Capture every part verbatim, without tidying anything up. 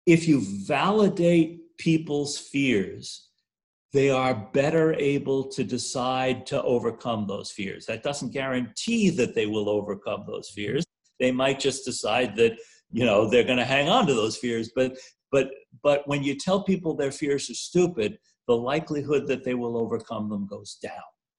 if you validate people's fears, they are better able to decide to overcome those fears. That doesn't guarantee that they will overcome those fears. They might just decide that, you know, they're going to hang on to those fears. But but but when you tell people their fears are stupid, the likelihood that they will overcome them goes down.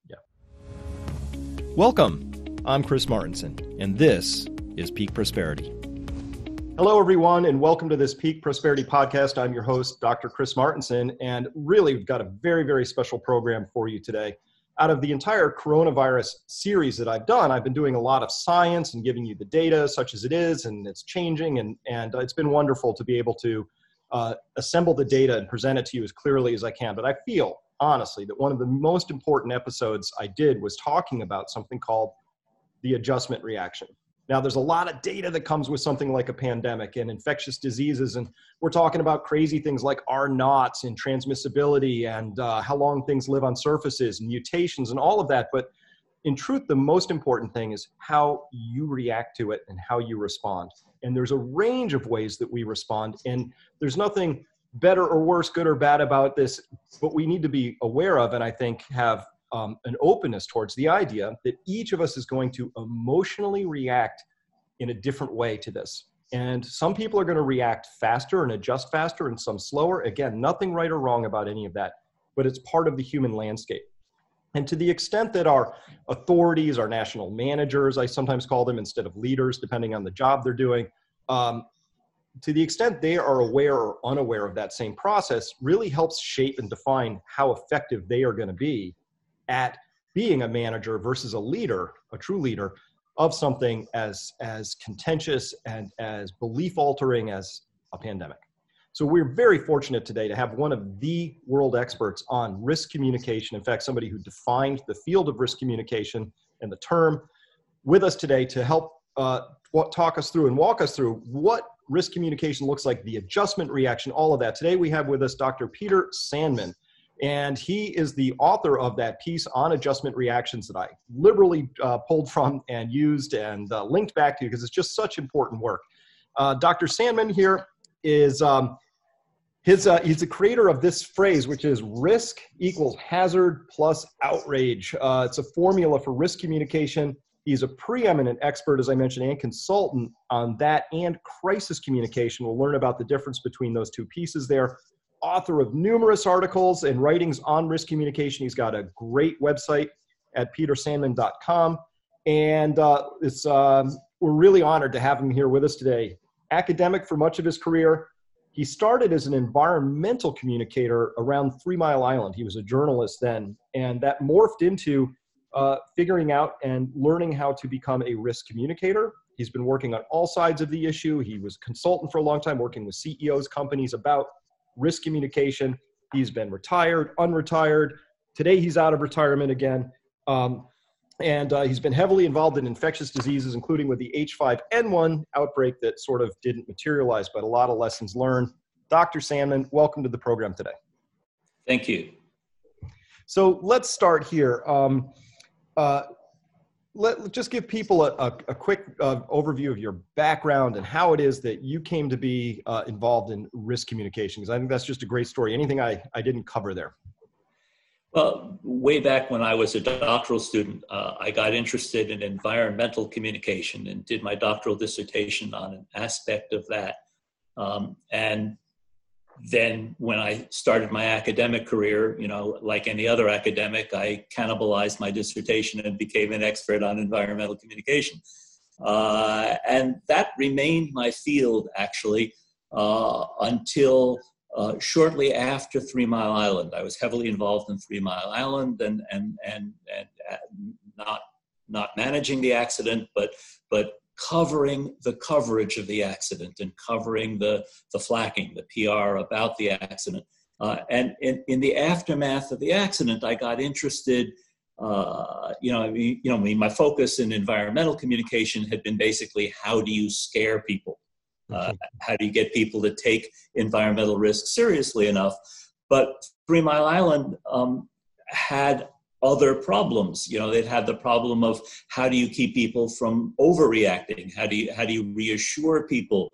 Yeah. Welcome. I'm Chris Martenson, and this is Peak Prosperity. Hello, everyone, and welcome to this Peak Prosperity podcast. I'm your host, Doctor Chris Martenson, and really, we've got a very, very special program for you today. Out of the entire coronavirus series that I've done, I've been doing a lot of science and giving you the data such as it is, and it's changing, and, and it's been wonderful to be able to uh, assemble the data and present it to you as clearly as I can. But I feel, honestly, that one of the most important episodes I did was talking about something called the adjustment reaction. Now, there's a lot of data that comes with something like a pandemic and infectious diseases, and we're talking about crazy things like R naughts and transmissibility and uh, how long things live on surfaces and mutations and all of that. But in truth, the most important thing is how you react to it and how you respond. And there's a range of ways that we respond, and there's nothing better or worse, good or bad about this, but we need to be aware of, and I think have Um, an openness towards the idea that each of us is going to emotionally react in a different way to this. And some people are going to react faster and adjust faster, and some slower. Again, nothing right or wrong about any of that, but it's part of the human landscape. And to the extent that our authorities, our national managers, I sometimes call them instead of leaders, depending on the job they're doing, um, to the extent they are aware or unaware of that same process, really helps shape and define how effective they are going to be at being a manager versus a leader, a true leader of something as, as contentious and as belief altering as a pandemic. So we're very fortunate today to have one of the world experts on risk communication. In fact, somebody who defined the field of risk communication and the term with us today to help uh, talk us through and walk us through what risk communication looks like, the adjustment reaction, all of that. Today we have with us Doctor Peter Sandman. And he is the author of that piece on adjustment reactions that I liberally uh, pulled from and used and uh, linked back to because it's just such important work. Uh, Doctor Sandman here is um, his. Uh, he's the creator of this phrase, which is risk equals hazard plus outrage. Uh, it's a formula for risk communication. He's a preeminent expert, as I mentioned, and consultant on that and crisis communication. We'll learn about the difference between those two pieces there. Author of numerous articles and writings on risk communication. He's got a great website at peter sandman dot com. And uh, it's, um, we're really honored to have him here with us today. Academic for much of his career. He started as an environmental communicator around Three Mile Island. He was a journalist then, and that morphed into uh, figuring out and learning how to become a risk communicator. He's been working on all sides of the issue. He was a consultant for a long time, working with C E Os, companies about risk communication. He's been retired, unretired. Today he's out of retirement again. Um, and uh, he's been heavily involved in infectious diseases, including with the H five N one outbreak that sort of didn't materialize, but a lot of lessons learned. Doctor Sandman, welcome to the program today. Thank you. So let's start here. Um, uh, Let, let's just give people a, a, a quick uh, overview of your background and how it is that you came to be uh, involved in risk communication, because I think that's just a great story. Anything I, I didn't cover there? Well, way back when I was a doctoral student, uh, I got interested in environmental communication and did my doctoral dissertation on an aspect of that. Um, and then when I started my academic career, you know, like any other academic, I cannibalized my dissertation and became an expert on environmental communication. Uh, and that remained my field, actually, uh, until uh, shortly after Three Mile Island. I was heavily involved in Three Mile Island and, and, and, and not, not managing the accident, but, but covering the coverage of the accident and covering the, the flacking, the P R about the accident. Uh, and in, in the aftermath of the accident, I got interested, uh, you know, I mean, you know, I mean, my focus in environmental communication had been basically how do you scare people? Uh, how do you get people to take environmental risks seriously enough? But Three Mile Island um, had other problems. You know, they've had the problem of how do you keep people from overreacting? How do you how do you reassure people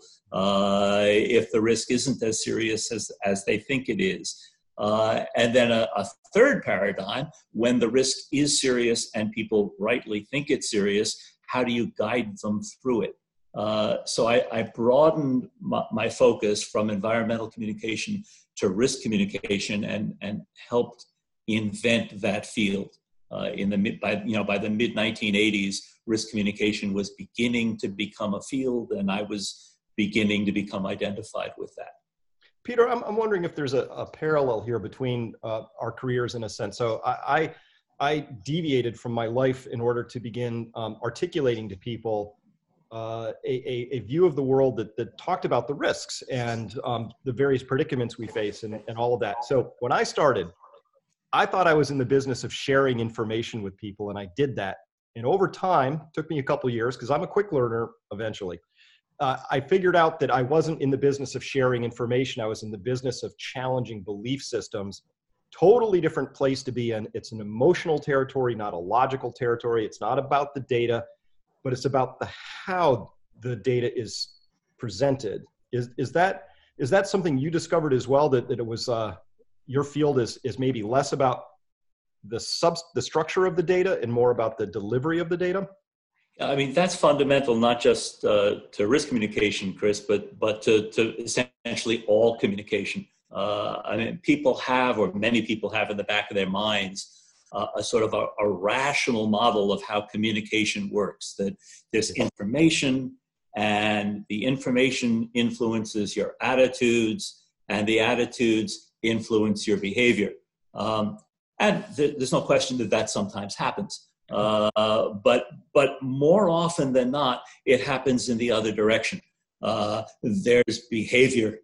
uh, if the risk isn't as serious as, as they think it is? Uh, and then a, a third paradigm, when the risk is serious and people rightly think it's serious, how do you guide them through it? Uh, so I, I broadened my, my focus from environmental communication to risk communication, and, and helped invent that field. Uh, in the mid, by you know by the mid nineteen eighties, risk communication was beginning to become a field, and I was beginning to become identified with that. Peter, I'm, I'm wondering if there's a, a parallel here between uh, our careers in a sense. So I, I, I deviated from my life in order to begin um, articulating to people uh, a, a, a view of the world that, that talked about the risks and um, the various predicaments we face and, and all of that. So when I started, I thought I was in the business of sharing information with people, and I did that. And over time, took me a couple of years because I'm a quick learner eventually. Uh, I figured out that I wasn't in the business of sharing information. I was in the business of challenging belief systems. Totally different place to be in. It's an emotional territory, not a logical territory. It's not about the data, but it's about the how the data is presented. Is is that is that something you discovered as well? That that it was uh, your field is is maybe less about the sub the structure of the data and more about the delivery of the data? I mean, that's fundamental, not just uh, to risk communication, Chris, but but to, to essentially all communication. Uh, I mean, people have, or many people have in the back of their minds, uh, a sort of a, a rational model of how communication works, that there's information, and the information influences your attitudes, and the attitudes influence your behavior. Um, and th- there's no question that that sometimes happens. Uh, but but more often than not, it happens in the other direction. Uh, there's behavior,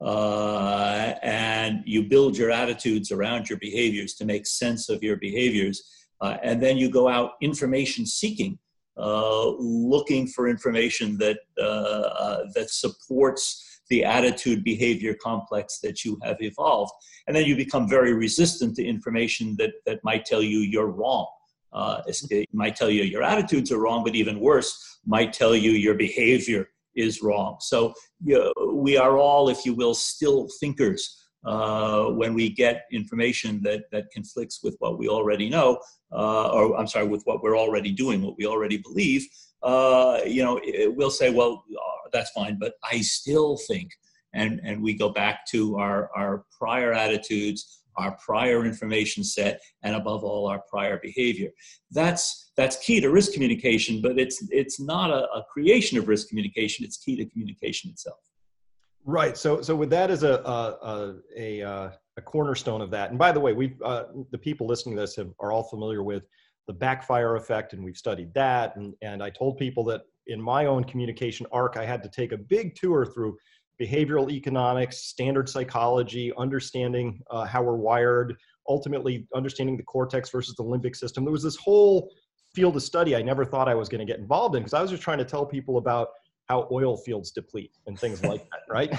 uh, and you build your attitudes around your behaviors to make sense of your behaviors, uh, and then you go out information seeking, uh, looking for information that uh, uh, that supports the attitude behavior complex that you have evolved, and then you become very resistant to information that that might tell you you're wrong. Uh, it might tell you your attitudes are wrong, but even worse, might tell you your behavior is wrong. So you know, we are all, if you will, still thinkers uh, when we get information that, that conflicts with what we already know, uh, or I'm sorry, with what we're already doing, what we already believe. Uh, you know, it, we'll say, well, that's fine, but I still think, and, and we go back to our, our prior attitudes, our prior information set, and above all, our prior behavior. That's that's key to risk communication, but it's it's not a, a creation of risk communication. It's key to communication itself. Right. So so with that as a a a, a, a cornerstone of that. And by the way, we uh, the people listening to this have, are all familiar with the backfire effect, and we've studied that. And and I told people that in my own communication arc, I had to take a big tour through behavioral economics, standard psychology, understanding uh, how we're wired, ultimately understanding the cortex versus the limbic system. There was this whole field of study I never thought I was going to get involved in because I was just trying to tell people about how oil fields deplete and things like that, right?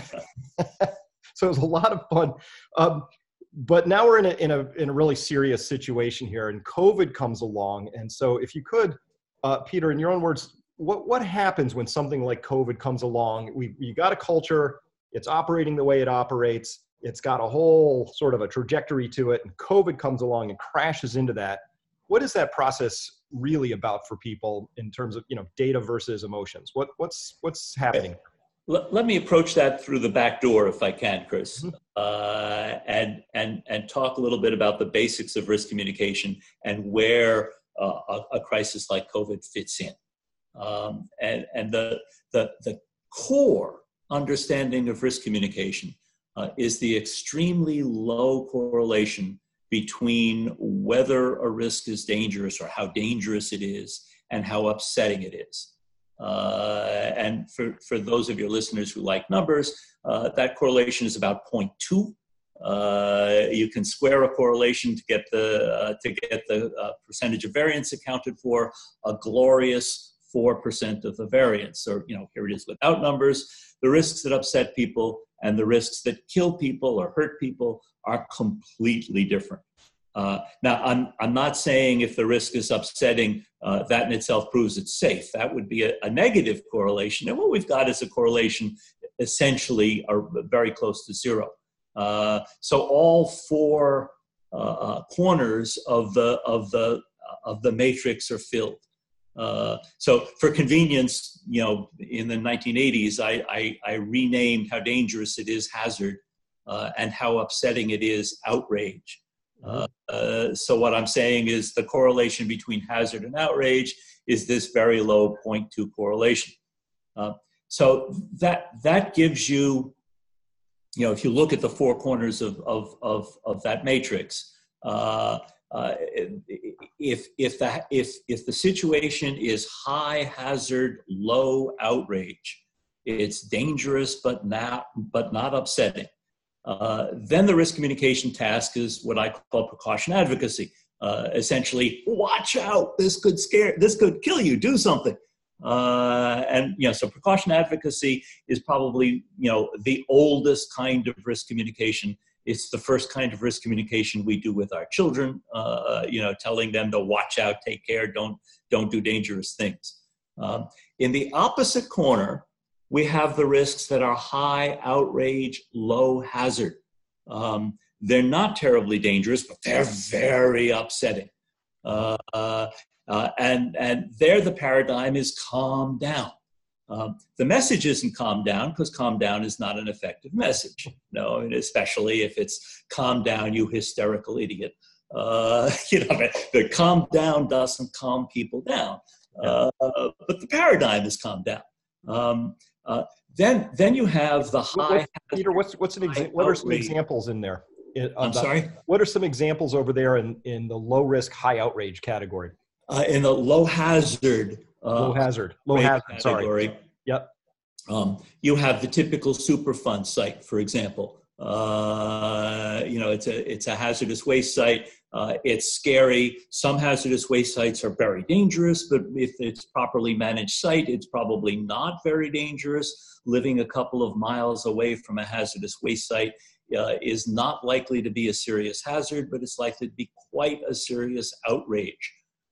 So it was a lot of fun. Um, but now we're in a, in a in a really serious situation here, and COVID comes along. And so if you could, uh, Peter, in your own words, What what happens when something like COVID comes along? We you got a culture, it's operating the way it operates, it's got a whole sort of a trajectory to it, and COVID comes along and crashes into that. What is that process really about for people in terms of, you know, data versus emotions? What what's what's happening? Let, let me approach that through the back door, if I can, Chris, Mm-hmm. uh, and and and talk a little bit about the basics of risk communication and where uh, a, a crisis like COVID fits in. Um, and and the, the, the core understanding of risk communication uh, is the extremely low correlation between whether a risk is dangerous or how dangerous it is and how upsetting it is. Uh, and for, for those of your listeners who like numbers, uh, that correlation is about zero point two. Uh, you can square a correlation to get the, uh, to get the uh, percentage of variance accounted for, a glorious four percent of the variance. Or, you know, here it is without numbers. The risks that upset people and the risks that kill people or hurt people are completely different. Uh, now, I'm, I'm not saying if the risk is upsetting, uh, that in itself proves it's safe. That would be a, a negative correlation. And what we've got is a correlation essentially are very close to zero. Uh, so all four uh, uh, corners of the, of, the, of the matrix are filled. Uh, so for convenience, you know, in the nineteen eighties, I, I, I renamed how dangerous it is hazard, uh, and how upsetting it is outrage. Uh, uh, so what I'm saying is the correlation between hazard and outrage is this very low zero point two correlation. Uh, so that that gives you, you know, if you look at the four corners of of of, of that matrix, uh, uh, if if the if if the situation is high hazard, low outrage, it's dangerous but not but not upsetting. Uh, then the risk communication task is what I call precaution advocacy. Uh, essentially, watch out! This could scare. This could kill you. Do something. Uh, and you know, so precaution advocacy is probably you know the oldest kind of risk communication. It's the first kind of risk communication we do with our children. Uh, you know, telling them to watch out, take care, don't don't do dangerous things. Um, in the opposite corner, we have the risks that are high outrage, low hazard. Um, they're not terribly dangerous, but they're very upsetting. Uh, uh, uh, and, and there the paradigm is calm down. Um, the message isn't calm down because calm down is not an effective message. No, and especially if it's calm down, you hysterical idiot. Uh, you know, the calm down doesn't calm people down. Uh, but the paradigm is calm down. Um, Uh, then, then you have the high. What, Peter, what's what's an exa- what are some examples in there? In, I'm the, sorry. What are some examples over there in, in the low risk, high outrage category? Uh, in the low hazard. Uh, low hazard. Low hazard. Category, sorry. Yep. Um, you have the typical Superfund site, for example. Uh, you know, it's a it's a hazardous waste site. Uh, it's scary. Some hazardous waste sites are very dangerous, but if it's properly managed site, it's probably not very dangerous. Living a couple of miles away from a hazardous waste site uh, is not likely to be a serious hazard, but it's likely to be quite a serious outrage.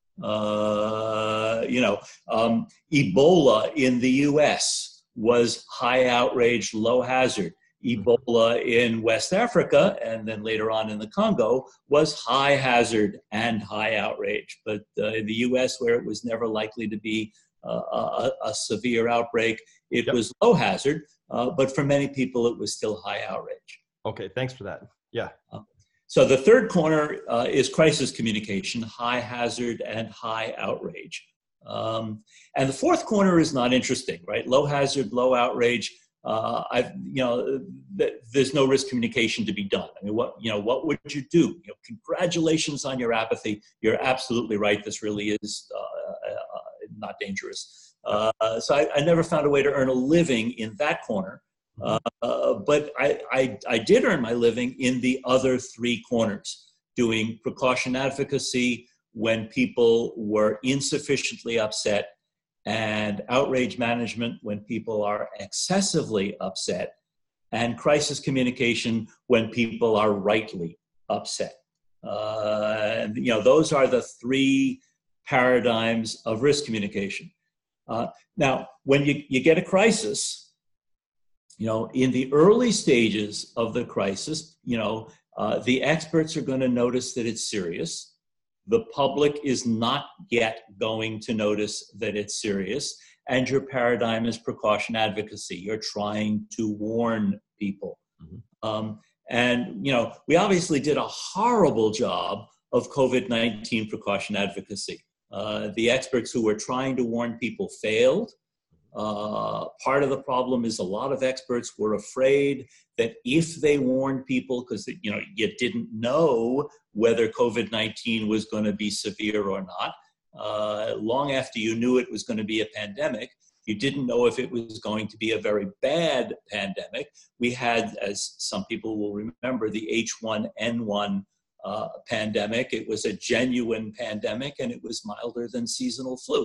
Uh, you know, um, Ebola in the U S was high outrage, low hazard. Ebola in West Africa, and then later on in the Congo, was high hazard and high outrage. But uh, in the U S, where it was never likely to be uh, a, a severe outbreak, it yep. was low hazard, uh, but for many people, it was still high outrage. Okay, thanks for that. Yeah. Uh, so the third corner uh, is crisis communication, high hazard and high outrage. Um, and the fourth corner is not interesting, right? Low hazard, low outrage. Uh, I've, you know, th- there's no risk communication to be done. I mean, what, you know, what would you do? You know, congratulations on your apathy. You're absolutely right. This really is uh, uh, not dangerous. Uh, so I, I never found a way to earn a living in that corner. Uh, but I, I, I did earn my living in the other three corners, doing precaution advocacy when people were insufficiently upset, and outrage management when people are excessively upset, and crisis communication when people are rightly upset. Uh, and, you know, those are the three paradigms of risk communication. Uh, now, when you, you get a crisis, you know, in the early stages of the crisis, you know, uh, the experts are going to notice that it's serious. The public is not yet going to notice that it's serious, and your paradigm is precaution advocacy. You're trying to warn people. Mm-hmm. Um, and, you know, we obviously did a horrible job of COVID nineteen precaution advocacy. Uh, the experts who were trying to warn people failed. Uh, part of the problem is a lot of experts were afraid that if they warned people, because you know you didn't know whether COVID nineteen was going to be severe or not, uh, long after you knew it was going to be a pandemic, you didn't know if it was going to be a very bad pandemic. We had, as some people will remember, the H one N one uh, pandemic. It was a genuine pandemic, and it was milder than seasonal flu.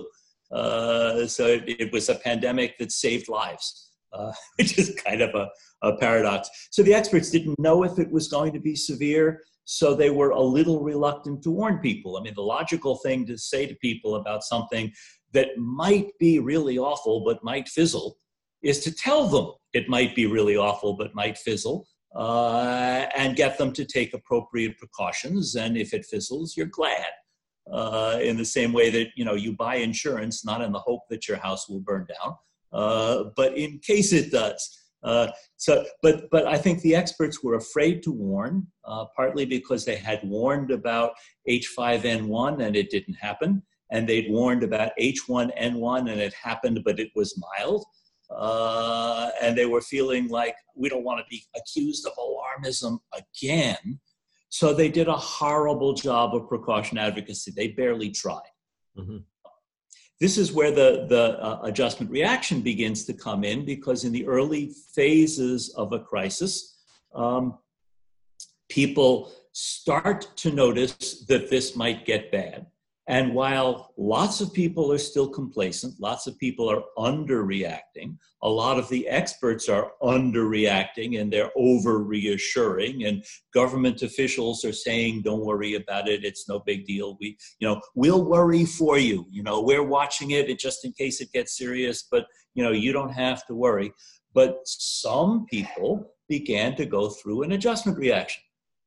Uh, so it, it was a pandemic that saved lives, uh, which is kind of a, a paradox. So the experts didn't know if it was going to be severe. So they were a little reluctant to warn people. I mean, the logical thing to say to people about something that might be really awful but might fizzle is to tell them it might be really awful but might fizzle, uh, and get them to take appropriate precautions. And if it fizzles, you're glad. Uh, in the same way that, you know, you buy insurance, not in the hope that your house will burn down, uh, but in case it does. Uh, so, but but I think the experts were afraid to warn, uh, partly because they had warned about H five N one and it didn't happen, and they'd warned about H one N one and it happened, but it was mild. Uh, and they were feeling like, we don't want to be accused of alarmism again. So they did a horrible job of precaution advocacy. They barely tried. Mm-hmm. This is where the, the uh, adjustment reaction begins to come in, because in the early phases of a crisis, um, people start to notice that this might get bad. And while lots of people are still complacent, lots of people are underreacting, a lot of the experts are underreacting and they're over reassuring, and government officials are saying, don't worry about it, it's no big deal. We, you know, we'll worry for you. You know, we're watching it just in case it gets serious, but, you know, you don't have to worry. But some people began to go through an adjustment reaction.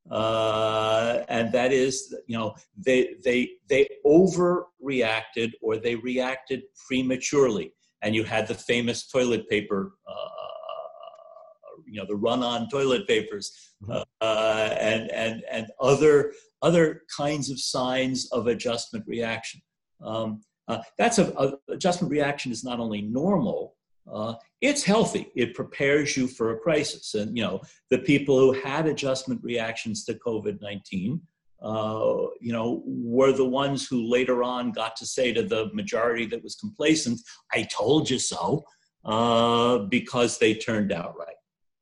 Uh, and that is, you know, they they they overreacted, or they reacted prematurely. And you had the famous toilet paper, uh, you know, the run-on toilet papers, uh, uh, and and and other other kinds of signs of adjustment reaction. Um, uh, that's a, a adjustment reaction is not only normal. Uh, it's healthy. It prepares you for a crisis. And, you know, the people who had adjustment reactions to COVID nineteen, uh, you know, were the ones who later on got to say to the majority that was complacent, I told you so, uh, because they turned out right.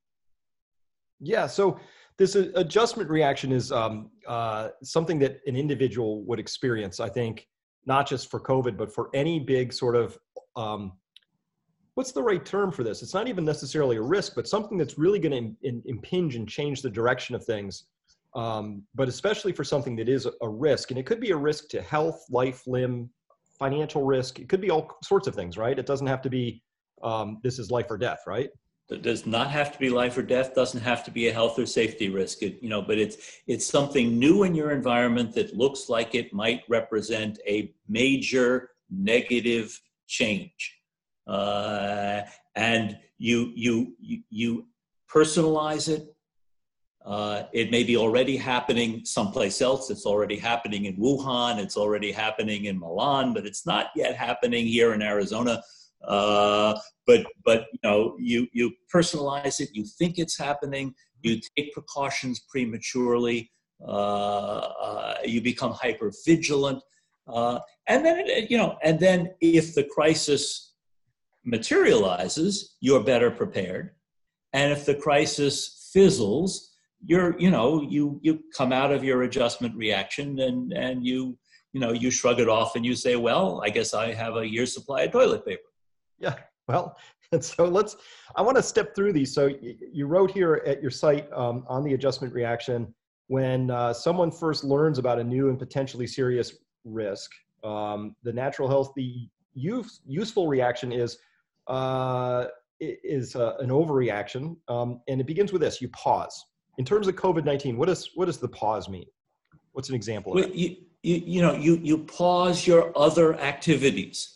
Yeah. So this adjustment reaction is um, uh, something that an individual would experience, I think, not just for COVID, but for any big sort of um, what's the right term for this? It's not even necessarily a risk, but something that's really going to in, impinge and change the direction of things. Um, but especially for something that is a, a risk, and it could be a risk to health, life, limb, financial risk. It could be all sorts of things, right? It doesn't have to be, um, this is life or death, right? It does not have to be life or death, doesn't have to be a health or safety risk, it, you know, but it's, it's something new in your environment that looks like it might represent a major negative change. Uh, and you, you, you, you personalize it. Uh, it may be already happening someplace else. It's already happening in Wuhan. It's already happening in Milan, but it's not yet happening here in Arizona. Uh, but, but, you know, you, you personalize it. You think it's happening. You take precautions prematurely. Uh, uh, you become hyper vigilant. Uh, and then, it, you know, and then if the crisis materializes, you're better prepared. And if the crisis fizzles, you're, you know, you, you come out of your adjustment reaction and, and you, you know, you shrug it off and you say, well, I guess I have a year's supply of toilet paper. Yeah. Well, and so let's, I want to step through these. So you wrote here at your site um, on the adjustment reaction, when uh, someone first learns about a new and potentially serious risk, um, the natural health, the use, useful reaction is, uh, is uh, an overreaction. Um, and it begins with this, you pause. In terms of COVID nineteen, what does, what does the pause mean? What's an example of well, it? You, you, you know, you, you pause your other activities.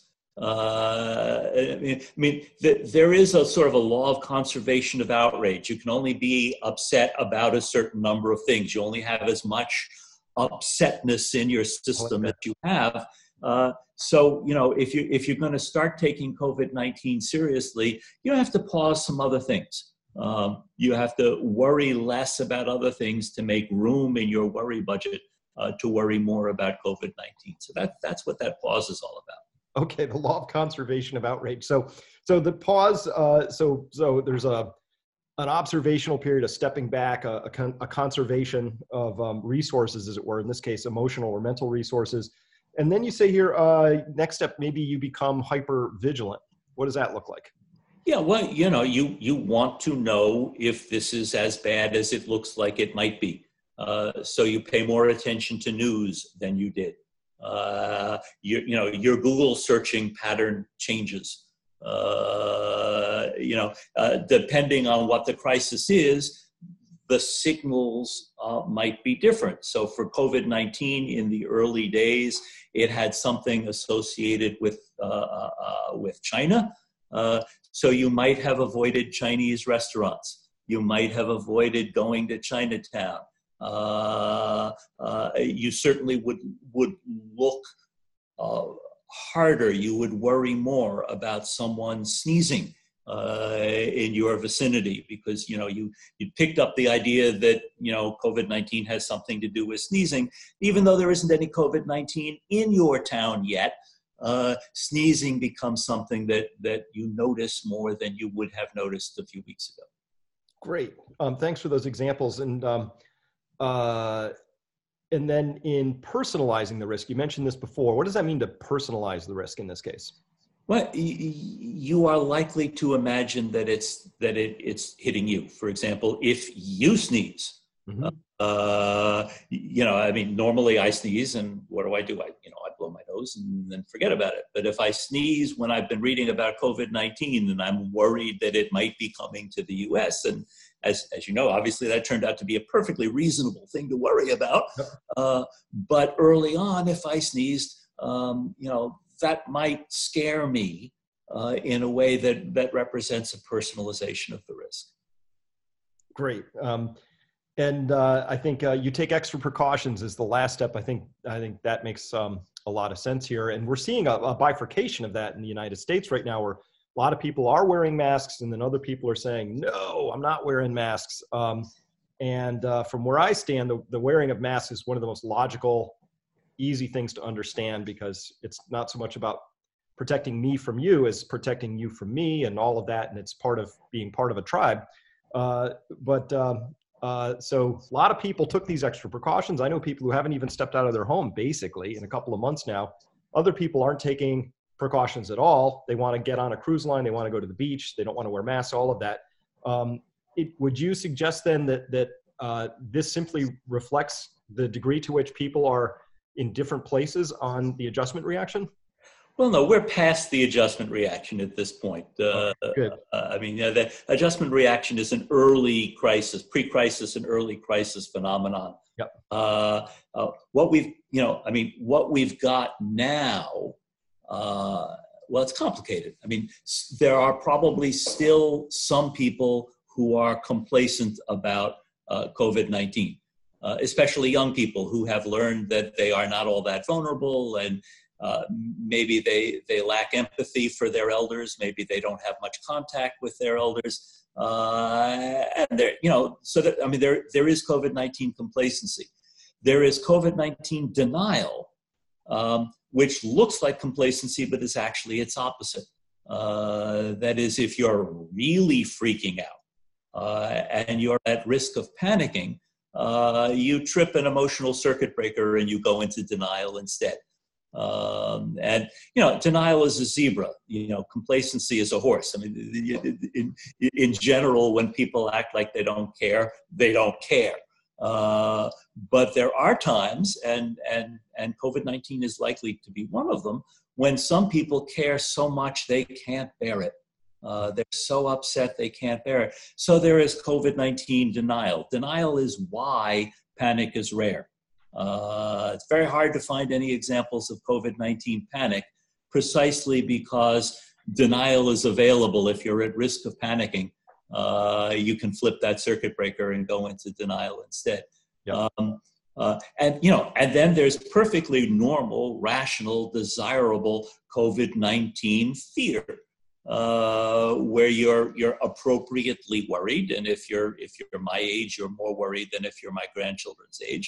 Uh, I mean, I mean th- there is a sort of a law of conservation of outrage. You can only be upset about a certain number of things. You only have as much upsetness in your system as you have. Uh, so, you know, if you if you're going to start taking COVID nineteen seriously, you have to pause some other things. Um, you have to worry less about other things to make room in your worry budget uh, to worry more about COVID nineteen. So that that's what that pause is all about. Okay, the law of conservation of outrage. So, so the pause. Uh, so, so there's a an observational period, a stepping back, a, a, con- a conservation of um, resources, as it were. In this case, emotional or mental resources. And then you say here, uh, next step, maybe you become hyper vigilant. What does that look like? Yeah, well, you know, you you want to know if this is as bad as it looks like it might be. Uh, so you pay more attention to news than you did. Uh, you, you know, your Google searching pattern changes. Uh, you know, uh, depending on what the crisis is, the signals uh, might be different. So for COVID nineteen in the early days, it had something associated with uh, uh, with China. Uh, so you might have avoided Chinese restaurants. You might have avoided going to Chinatown. Uh, uh, you certainly would would look uh, harder. You would worry more about someone sneezing uh, in your vicinity because you know you you picked up the idea that you know COVID nineteen has something to do with sneezing, even though there isn't any COVID nineteen in your town yet. Uh, sneezing becomes something that that you notice more than you would have noticed a few weeks ago. Great, um, thanks for those examples. And um, uh, and then in personalizing the risk, you mentioned this before. What does that mean to personalize the risk in this case? Well, you are likely to imagine that it's that it, it's hitting you. For example, if you sneeze, mm-hmm. uh, you know, I mean, normally I sneeze, and what do I do? I, you know, I blow my nose and then forget about it. But if I sneeze when I've been reading about COVID nineteen, then I'm worried that it might be coming to the U S. And as as you know, obviously that turned out to be a perfectly reasonable thing to worry about. Uh, but early on, if I sneezed, um, you know. that might scare me uh, in a way that, that represents a personalization of the risk. Great. Um, and uh, I think uh, you take extra precautions is the last step. I think I think that makes um, a lot of sense here. And we're seeing a, a bifurcation of that in the United States right now, where a lot of people are wearing masks and then other people are saying, no, I'm not wearing masks. Um, and uh, from where I stand, the, the wearing of masks is one of the most logical, easy things to understand, because it's not so much about protecting me from you as protecting you from me and all of that. And it's part of being part of a tribe. Uh, but um, uh, so a lot of people took these extra precautions. I know people who haven't even stepped out of their home basically in a couple of months now. Other people aren't taking precautions at all. They want to get on a cruise line. They want to go to the beach. They don't want to wear masks, all of that. Um, it, would you suggest then that, that uh, this simply reflects the degree to which people are in different places on the adjustment reaction? Well, no, we're past the adjustment reaction at this point. Uh, oh, good. Uh, I mean, you know, the adjustment reaction is an early crisis, pre-crisis and early crisis phenomenon. Yep. Uh, uh, what we've, you know, I mean, what we've got now, uh, well, it's complicated. I mean, there are probably still some people who are complacent about uh, COVID nineteen. Uh, especially young people who have learned that they are not all that vulnerable, and uh, maybe they they lack empathy for their elders. Maybe they don't have much contact with their elders, uh, and there, you know, so that I mean, there there is COVID nineteen complacency. There is COVID nineteen denial, um, which looks like complacency, but is actually its opposite. Uh, that is, if you're really freaking out uh, and you're at risk of panicking, Uh, you trip an emotional circuit breaker and you go into denial instead. Um, and, you know, denial is a zebra, you know, complacency is a horse. I mean, in, in general, when people act like they don't care, they don't care. Uh, but there are times, and, and, and COVID nineteen is likely to be one of them, when some people care so much they can't bear it. Uh, they're so upset they can't bear it. So there is COVID nineteen denial. Denial is why panic is rare. Uh, it's very hard to find any examples of COVID nineteen panic, precisely because denial is available. If you're at risk of panicking, uh, you can flip that circuit breaker and go into denial instead. Yep. Um, uh, and, you know, and then there's perfectly normal, rational, desirable COVID nineteen fear. Uh, where you're you're appropriately worried, and if you're if you're my age, you're more worried than if you're my grandchildren's age,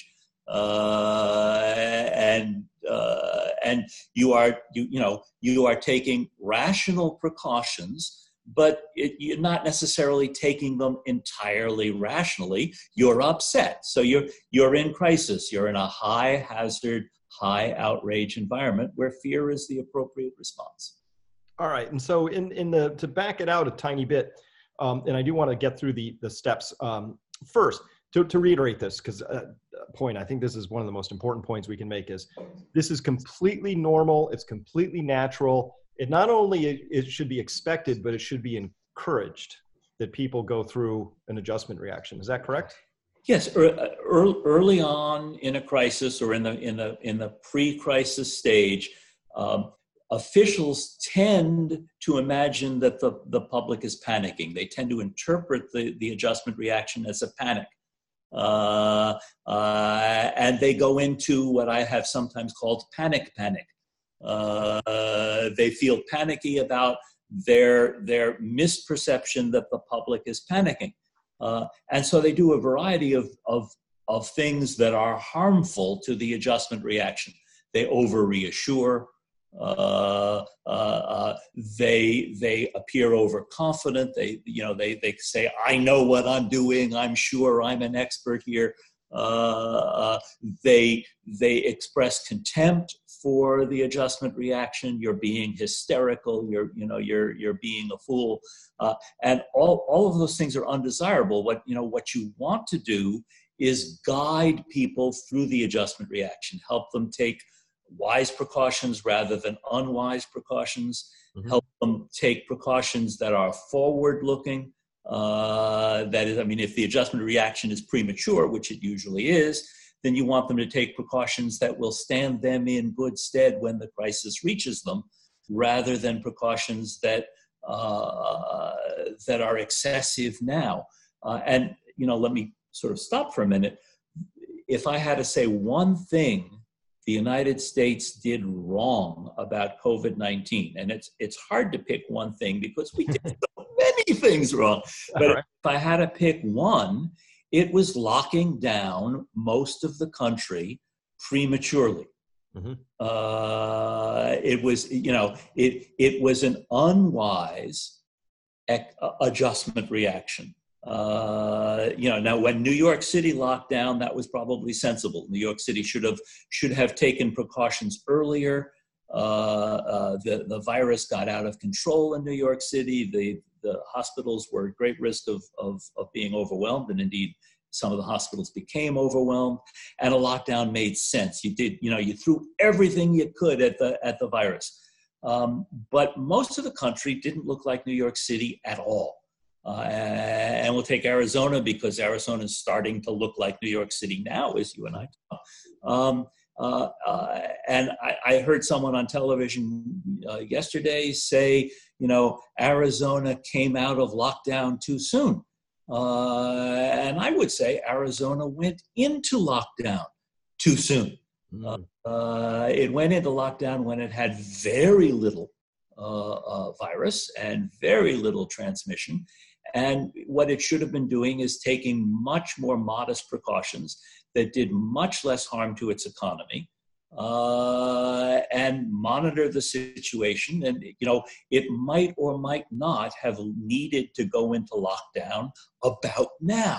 uh, and uh, and you are you you know you are taking rational precautions, but it, you're not necessarily taking them entirely rationally. You're upset, so you're you're in crisis. You're in a high hazard, high outrage environment where fear is the appropriate response. All right, and so in, in the to back it out a tiny bit, um, and I do want to get through the, the steps. Um, first, to, to reiterate this, because uh, point, I think this is one of the most important points we can make is this is completely normal. It's completely natural. It not only it, it should be expected, but it should be encouraged that people go through an adjustment reaction. Is that correct? Yes. Early on in a crisis or in the in the in the pre-crisis stage, um, officials tend to imagine that the, the public is panicking. They tend to interpret the, the adjustment reaction as a panic. Uh, uh, and they go into what I have sometimes called panic panic. Uh, they feel panicky about their, their misperception that the public is panicking. Uh, and so they do a variety of, of, of things that are harmful to the adjustment reaction. They over-reassure. Uh, uh, uh, they they appear overconfident. They you know they they say, I know what I'm doing. I'm sure I'm an expert here. Uh, uh, they they express contempt for the adjustment reaction. You're being hysterical. You're you know you're you're being a fool. Uh, and all all of those things are undesirable. What you know what you want to do is guide people through the adjustment reaction. Help them take wise precautions rather than unwise precautions, mm-hmm. Help them take precautions that are forward-looking. Uh, that is, I mean, if the adjustment reaction is premature, which it usually is, then you want them to take precautions that will stand them in good stead when the crisis reaches them, rather than precautions that uh, that are excessive now. Uh, and, you know, let me sort of stop for a minute. If I had to say one thing the United States did wrong about COVID nineteen. And it's it's hard to pick one thing because we did so many things wrong. But right. If I had to pick one, it was locking down most of the country prematurely. Mm-hmm. Uh, it was, you know, it it was an unwise ec- adjustment reaction. Uh, you know, now when New York City locked down, that was probably sensible. New York City should have should have taken precautions earlier. Uh, uh, the the virus got out of control in New York City. The the hospitals were at great risk of of of being overwhelmed, and indeed some of the hospitals became overwhelmed. And a lockdown made sense. You did, you know, you threw everything you could at the at the virus. Um, but most of the country didn't look like New York City at all. Uh, and we'll take Arizona because Arizona is starting to look like New York City now, as you and I talk. Um, uh, uh, and I, I heard someone on television uh, yesterday say, you know, Arizona came out of lockdown too soon. Uh, and I would say Arizona went into lockdown too soon. Mm. Uh, it went into lockdown when it had very little uh, uh, virus and very little transmission. And what it should have been doing is taking much more modest precautions that did much less harm to its economy, uh, and monitor the situation. And, you know, it might or might not have needed to go into lockdown about now.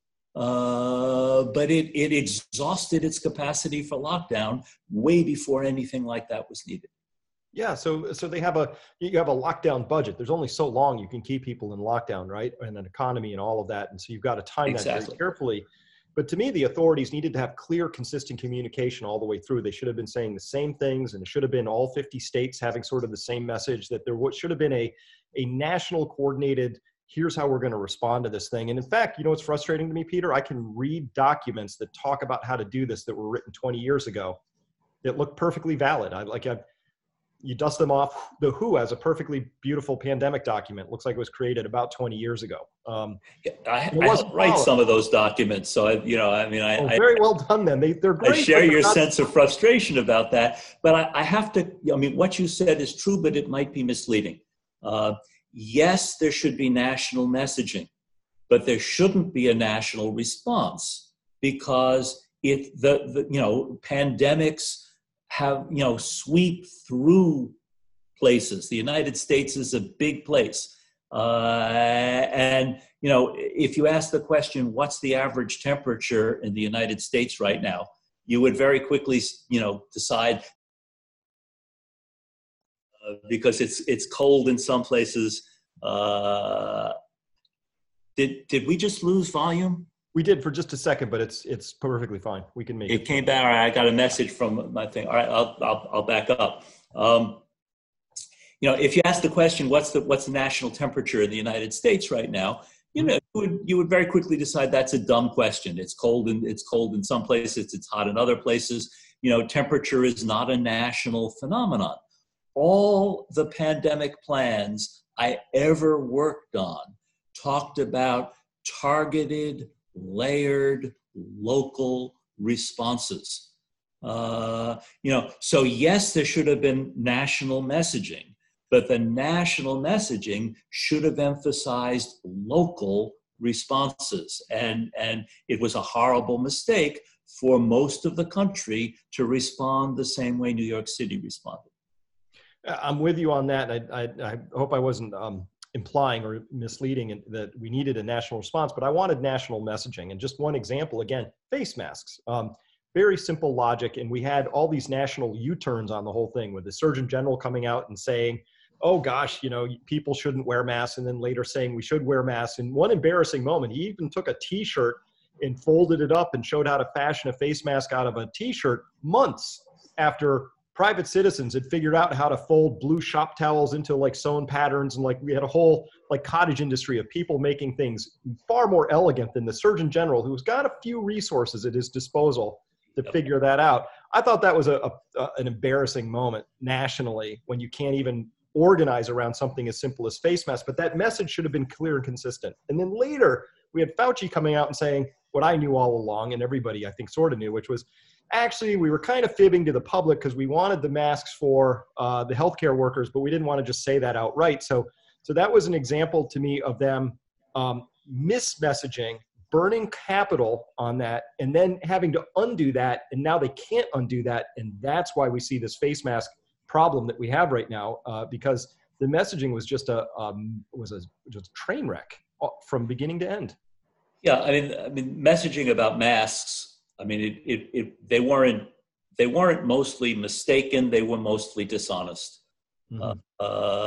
Uh, but it, it exhausted its capacity for lockdown way before anything like that was needed. Yeah, so so they have a you have a lockdown budget. There's only so long you can keep people in lockdown, right? And an economy and all of that. And so you've got to time exactly. that very carefully. But to me, the authorities needed to have clear, consistent communication all the way through. They should have been saying the same things, and it should have been all fifty states having sort of the same message, that there should have been a, a national coordinated, here's how we're going to respond to this thing. And in fact, you know what's frustrating to me, Peter? I can read documents that talk about how to do this that were written twenty years ago that look perfectly valid. I like I've You dust them off. The W H O has a perfectly beautiful pandemic document. Looks like it was created about twenty years ago. Um, yeah, I, I helped write some of those documents. So, I, you know, I mean, I, oh, very I, well done then. They, they're great. I share your not- sense of frustration about that. But I, I have to, I mean, what you said is true, but it might be misleading. Uh, yes, there should be national messaging, but there shouldn't be a national response because it, the, the you know, pandemics have, you know, sweep through places. The United States is a big place. Uh, and, you know, if you ask the question, what's the average temperature in the United States right now? You would very quickly, you know, decide uh, because it's it's cold in some places. Uh, did, did we just lose volume? We did for just a second, but it's it's perfectly fine. We can make it. It came back. All right, I got a message from my thing. All right, I'll I'll, I'll back up. Um, you know, if you ask the question, what's the what's the national temperature in the United States right now? You know, you would, you would very quickly decide that's a dumb question. It's cold and it's cold in some places. It's hot in other places. You know, temperature is not a national phenomenon. All the pandemic plans I ever worked on talked about targeted, layered, local responses. Uh, you know, so yes, there should have been national messaging, but the national messaging should have emphasized local responses. And, and it was a horrible mistake for most of the country to respond the same way New York City responded. I'm with you on that. I, I, I hope I wasn't um, implying or misleading that we needed a national response, but I wanted national messaging. And just one example, again, face masks. Um, very simple logic. And we had all these national U-turns on the whole thing, with the Surgeon General coming out and saying, oh gosh, you know, people shouldn't wear masks, and then later saying we should wear masks. In one embarrassing moment, he even took a t-shirt and folded it up and showed how to fashion a face mask out of a t-shirt months after private citizens had figured out how to fold blue shop towels into like sewn patterns. And like we had a whole like cottage industry of people making things far more elegant than the Surgeon General, who's got a few resources at his disposal to figure that out. I thought that was a, a, a an embarrassing moment nationally when you can't even organize around something as simple as face masks, but that message should have been clear and consistent. And then later we had Fauci coming out and saying what I knew all along, and everybody I think sort of knew, which was actually we were kind of fibbing to the public because we wanted the masks for uh, the healthcare workers, but we didn't want to just say that outright. So, so that was an example to me of them um, mismessaging, burning capital on that, and then having to undo that. And now they can't undo that. And that's why we see this face mask problem that we have right now, uh, because the messaging was just a um, was a just a train wreck from beginning to end. Yeah, I mean, I mean, messaging about masks. I mean, it, it, it they weren't they weren't mostly mistaken. They were mostly dishonest. Mm-hmm. Uh,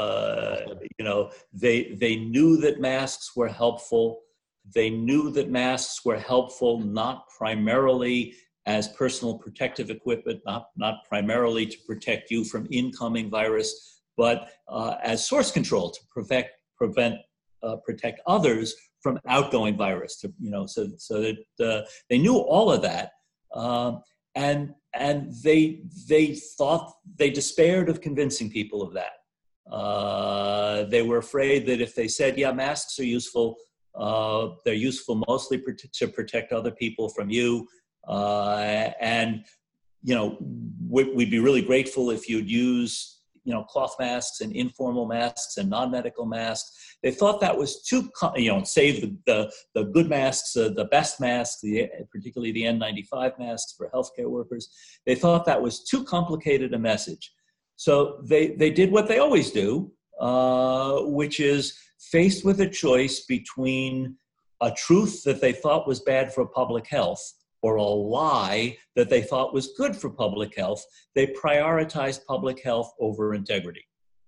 uh, you know, they they knew that masks were helpful. They knew that masks were helpful not primarily as personal protective equipment, not, not primarily to protect you from incoming virus, but uh, as source control to prevent, prevent uh, protect others from outgoing virus. To, you know, so so that uh, they knew all of that, um, and and they they thought they despaired of convincing people of that. Uh, they were afraid that if they said, "Yeah, masks are useful," uh, they're useful mostly prote- to protect other people from you. Uh, and, you know, we'd be really grateful if you'd use, you know, cloth masks and informal masks and non-medical masks. They thought that was too, you know, save the, the, the good masks, uh, the best masks, the, particularly the N ninety-five masks for healthcare workers. They thought that was too complicated a message. So they, they did what they always do, uh, which is faced with a choice between a truth that they thought was bad for public health or a lie that they thought was good for public health, they prioritized public health over integrity.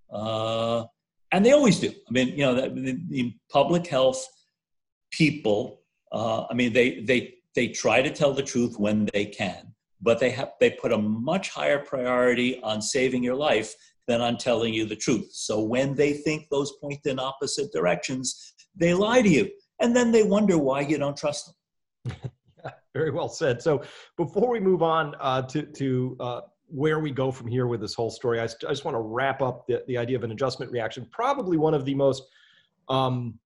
Uh, and they always do. I mean, you know, the, the, the public health people, uh, I mean, they, they, they try to tell the truth when they can, but they have, they put a much higher priority on saving your life than on telling you the truth. So when they think those point in opposite directions, they lie to you. And then they wonder why you don't trust them. Very well said. So before we move on uh, to, to uh, where we go from here with this whole story, I, I just want to wrap up the, the idea of an adjustment reaction. Probably one of the most, um,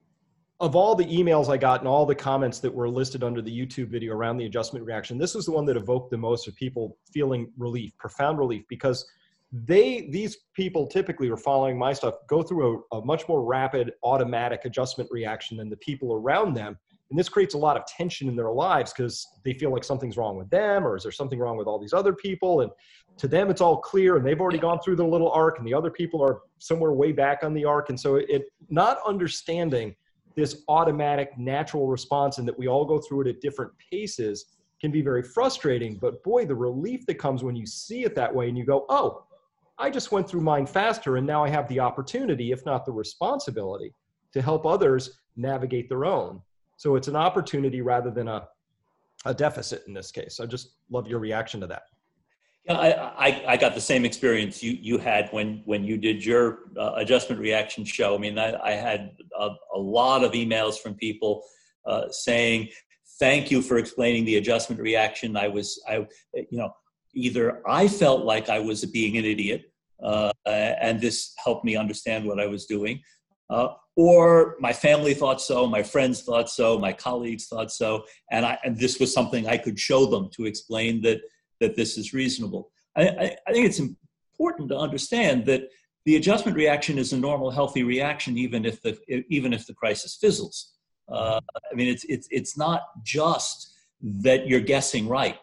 of all the emails I got and all the comments that were listed under the YouTube video around the adjustment reaction, this was the one that evoked the most of people feeling relief, profound relief, because they, these people typically are following my stuff, go through a, a much more rapid automatic adjustment reaction than the people around them. And this creates a lot of tension in their lives because they feel like something's wrong with them, or is there something wrong with all these other people? And to them, it's all clear and they've already gone through the little arc and the other people are somewhere way back on the arc. And so it, not understanding this automatic natural response and that we all go through it at different paces can be very frustrating. But boy, the relief that comes when you see it that way and you go, oh, I just went through mine faster and now I have the opportunity, if not the responsibility, to help others navigate their own. So it's an opportunity rather than a, a deficit in this case. I just love your reaction to that. Yeah, I, I, I got the same experience you, you had when, when you did your uh, adjustment reaction show. I mean, I, I had a, a lot of emails from people uh, saying, thank you for explaining the adjustment reaction. I was, I, you know, either I felt like I was being an idiot, uh, and this helped me understand what I was doing, uh, or my family thought so, my friends thought so, my colleagues thought so, and I, and this was something I could show them to explain that that this is reasonable. I, I, I think it's important to understand that the adjustment reaction is a normal, healthy reaction, even if the even if the crisis fizzles. Uh, I mean, it's it's it's not just that you're guessing right.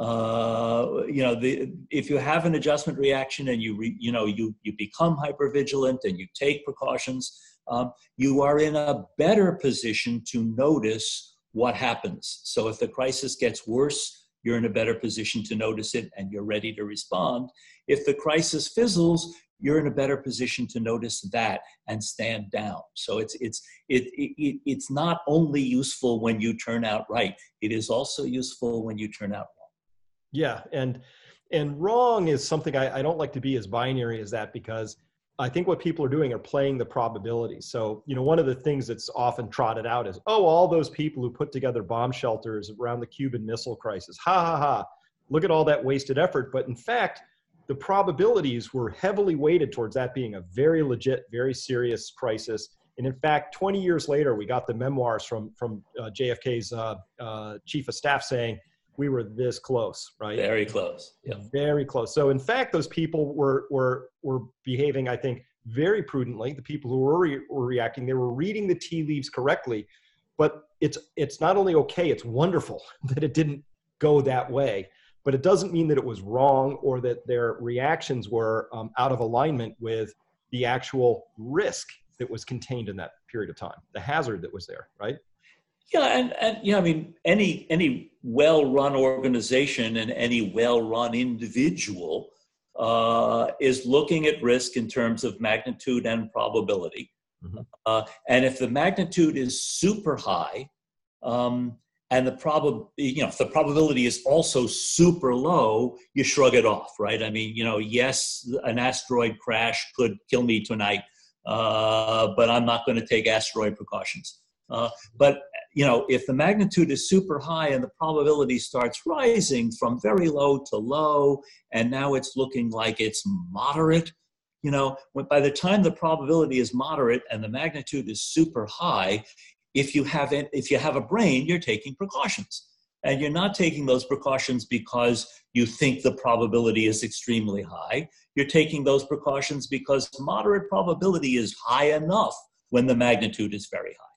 Uh, you know, the, if you have an adjustment reaction and you re, you know you you become hypervigilant and you take precautions, um, you are in a better position to notice what happens. So if the crisis gets worse, you're in a better position to notice it and you're ready to respond. If the crisis fizzles, you're in a better position to notice that and stand down. So it's it's it, it it's not only useful when you turn out right, it is also useful when you turn out wrong. Yeah, and and wrong is something I, I don't like to be as binary as that, because I think what people are doing are playing the probability. So, you know, one of the things that's often trotted out is, oh, all those people who put together bomb shelters around the Cuban Missile Crisis, ha ha ha, look at all that wasted effort. But in fact, the probabilities were heavily weighted towards that being a very legit, very serious crisis. And in fact, twenty years later, we got the memoirs from, from uh, J F K's uh, uh, chief of staff saying, we were this close, right? Very close. Yeah. Very close. So in fact, those people were were were behaving, I think, very prudently. The people who were, re- were reacting, they were reading the tea leaves correctly. But it's it's not only okay, it's wonderful that it didn't go that way. But it doesn't mean that it was wrong or that their reactions were um, out of alignment with the actual risk that was contained in that period of time, the hazard that was there, right? Yeah, and, and yeah, I mean, any any well-run organization and any well-run individual uh, is looking at risk in terms of magnitude and probability. Mm-hmm. Uh, and if the magnitude is super high, um, and the prob, you know, if the probability is also super low, you shrug it off, right? I mean, you know, yes, an asteroid crash could kill me tonight, uh, but I'm not going to take asteroid precautions. Uh, but, you know, if the magnitude is super high and the probability starts rising from very low to low, and now it's looking like it's moderate, you know, when, by the time the probability is moderate and the magnitude is super high, if you have it, if you have a brain, you're taking precautions. And you're not taking those precautions because you think the probability is extremely high. You're taking those precautions because moderate probability is high enough when the magnitude is very high.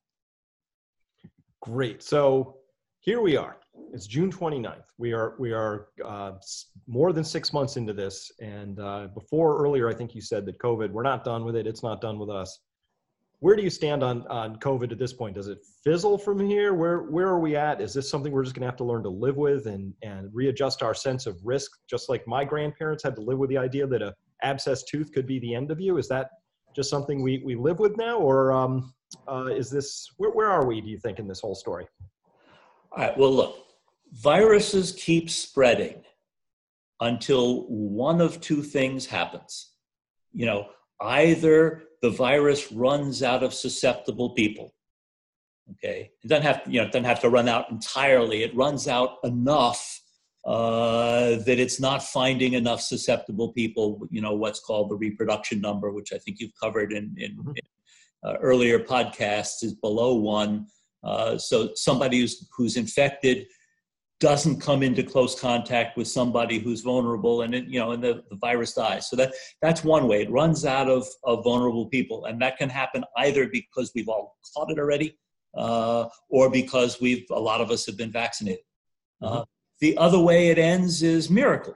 Great. So here we are. It's June twenty-ninth. We are we are uh, more than six months into this. And uh, before earlier, I think you said that COVID, we're not done with it. It's not done with us. Where do you stand on, on COVID at this point? Does it fizzle from here? Where where are we at? Is this something we're just going to have to learn to live with and, and readjust our sense of risk, just like my grandparents had to live with the idea that a abscessed tooth could be the end of you? Is that just something we, we live with now? Or um, uh, is this, where, where are we, do you think, in this whole story? All right, well, look, viruses keep spreading until one of two things happens. You know, either the virus runs out of susceptible people. Okay, it doesn't have, you know, it doesn't have to run out entirely. It runs out enough uh, that it's not finding enough susceptible people. You know, what's called the reproduction number, which I think you've covered in, in, mm-hmm. in uh, earlier podcasts, is below one. Uh, so somebody who's who's infected doesn't come into close contact with somebody who's vulnerable, and it, you know, and the, the virus dies. So that that's one way. It runs out of, of vulnerable people, and that can happen either because we've all caught it already, uh, or because we've a lot of us have been vaccinated. Mm-hmm. Uh, the other way it ends is miracle.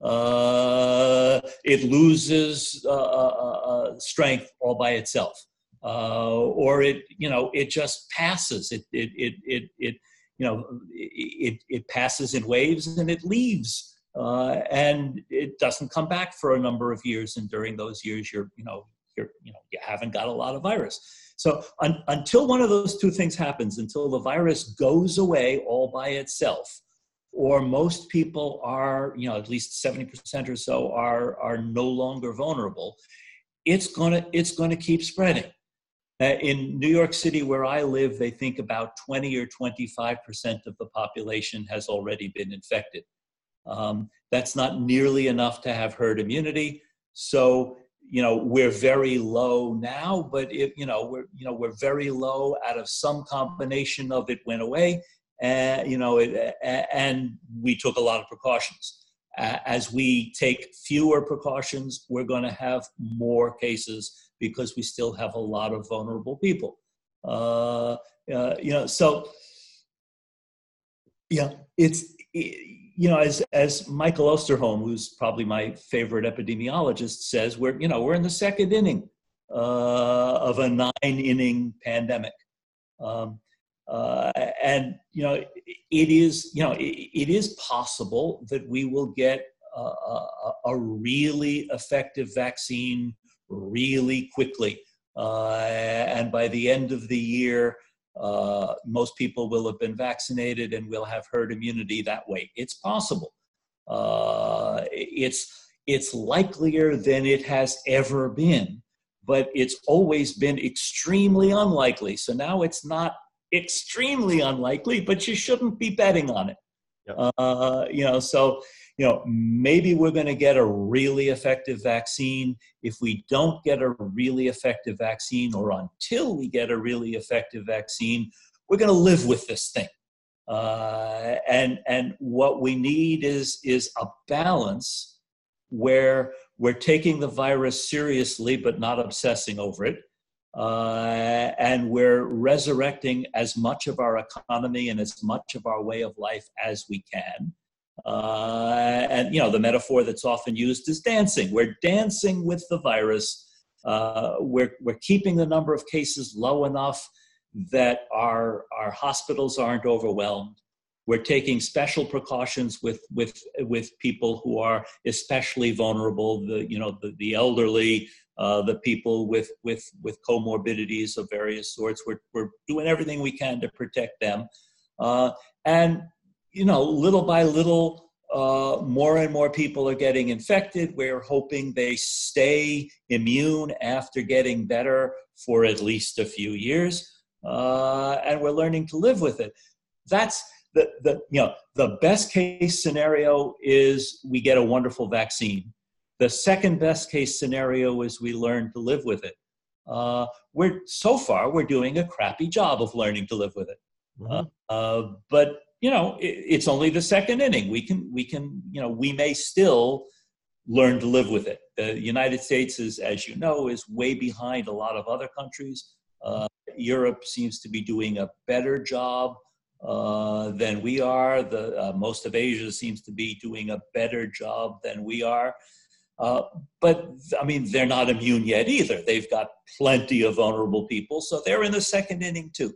Uh, it loses uh, uh, strength all by itself, uh, or it you know it just passes. It it it it. it You know, it, it passes in waves and it leaves, uh, and it doesn't come back for a number of years. And during those years, you're, you know, you're, you know, you haven't got a lot of virus. So un, until one of those two things happens, until the virus goes away all by itself, or most people are, you know, at least seventy percent or so are, are no longer vulnerable, it's gonna, it's gonna keep spreading. Uh, in New York City, where I live, they think about twenty or twenty-five percent of the population has already been infected. Um, that's not nearly enough to have herd immunity. So, you know, we're very low now, but it, you know, we're, you know, we're very low out of some combination of it went away, and, you know, it, and we took a lot of precautions. As we take fewer precautions, we're going to have more cases because we still have a lot of vulnerable people. Uh, uh, you know, so, yeah, it's, you know, as as Michael Osterholm, who's probably my favorite epidemiologist, says, we're, you know, we're in the second inning uh, of a nine-inning pandemic. Um, uh, and, you know, it is, you know, it, it is possible that we will get a, a, a really effective vaccine really quickly. Uh, and by the end of the year, uh, most people will have been vaccinated and we'll have herd immunity that way. It's possible. Uh, it's, it's likelier than it has ever been, but it's always been extremely unlikely. So now it's not extremely unlikely, but you shouldn't be betting on it. Yep. Uh, you know, so, you know, maybe we're going to get a really effective vaccine. If we don't get a really effective vaccine, or until we get a really effective vaccine, we're going to live with this thing. Uh, and and what we need is is a balance where we're taking the virus seriously but not obsessing over it. Uh, and we're resurrecting as much of our economy and as much of our way of life as we can. Uh, and, you know, the metaphor that's often used is dancing. We're dancing with the virus. Uh, we're, we're keeping the number of cases low enough that our, our hospitals aren't overwhelmed. We're taking special precautions with, with, with people who are especially vulnerable, the, you know, the, the elderly, uh, the people with, with, with comorbidities of various sorts. We're, we're doing everything we can to protect them. Uh, and, you know, little by little, uh, more and more people are getting infected. We're hoping they stay immune after getting better for at least a few years. Uh, and we're learning to live with it. That's the, the, you know, the best case scenario is we get a wonderful vaccine. The second best case scenario is we learn to live with it. Uh, we're, so far, we're doing a crappy job of learning to live with it. Mm-hmm. Uh, uh, but, you know, it, it's only the second inning. We can, we can, you know, we may still learn to live with it. The United States is, as you know, is way behind a lot of other countries. Uh, Europe seems to be doing a better job uh, than we are. The uh, most of Asia seems to be doing a better job than we are. Uh, but I mean, they're not immune yet either. They've got plenty of vulnerable people, so they're in the second inning too.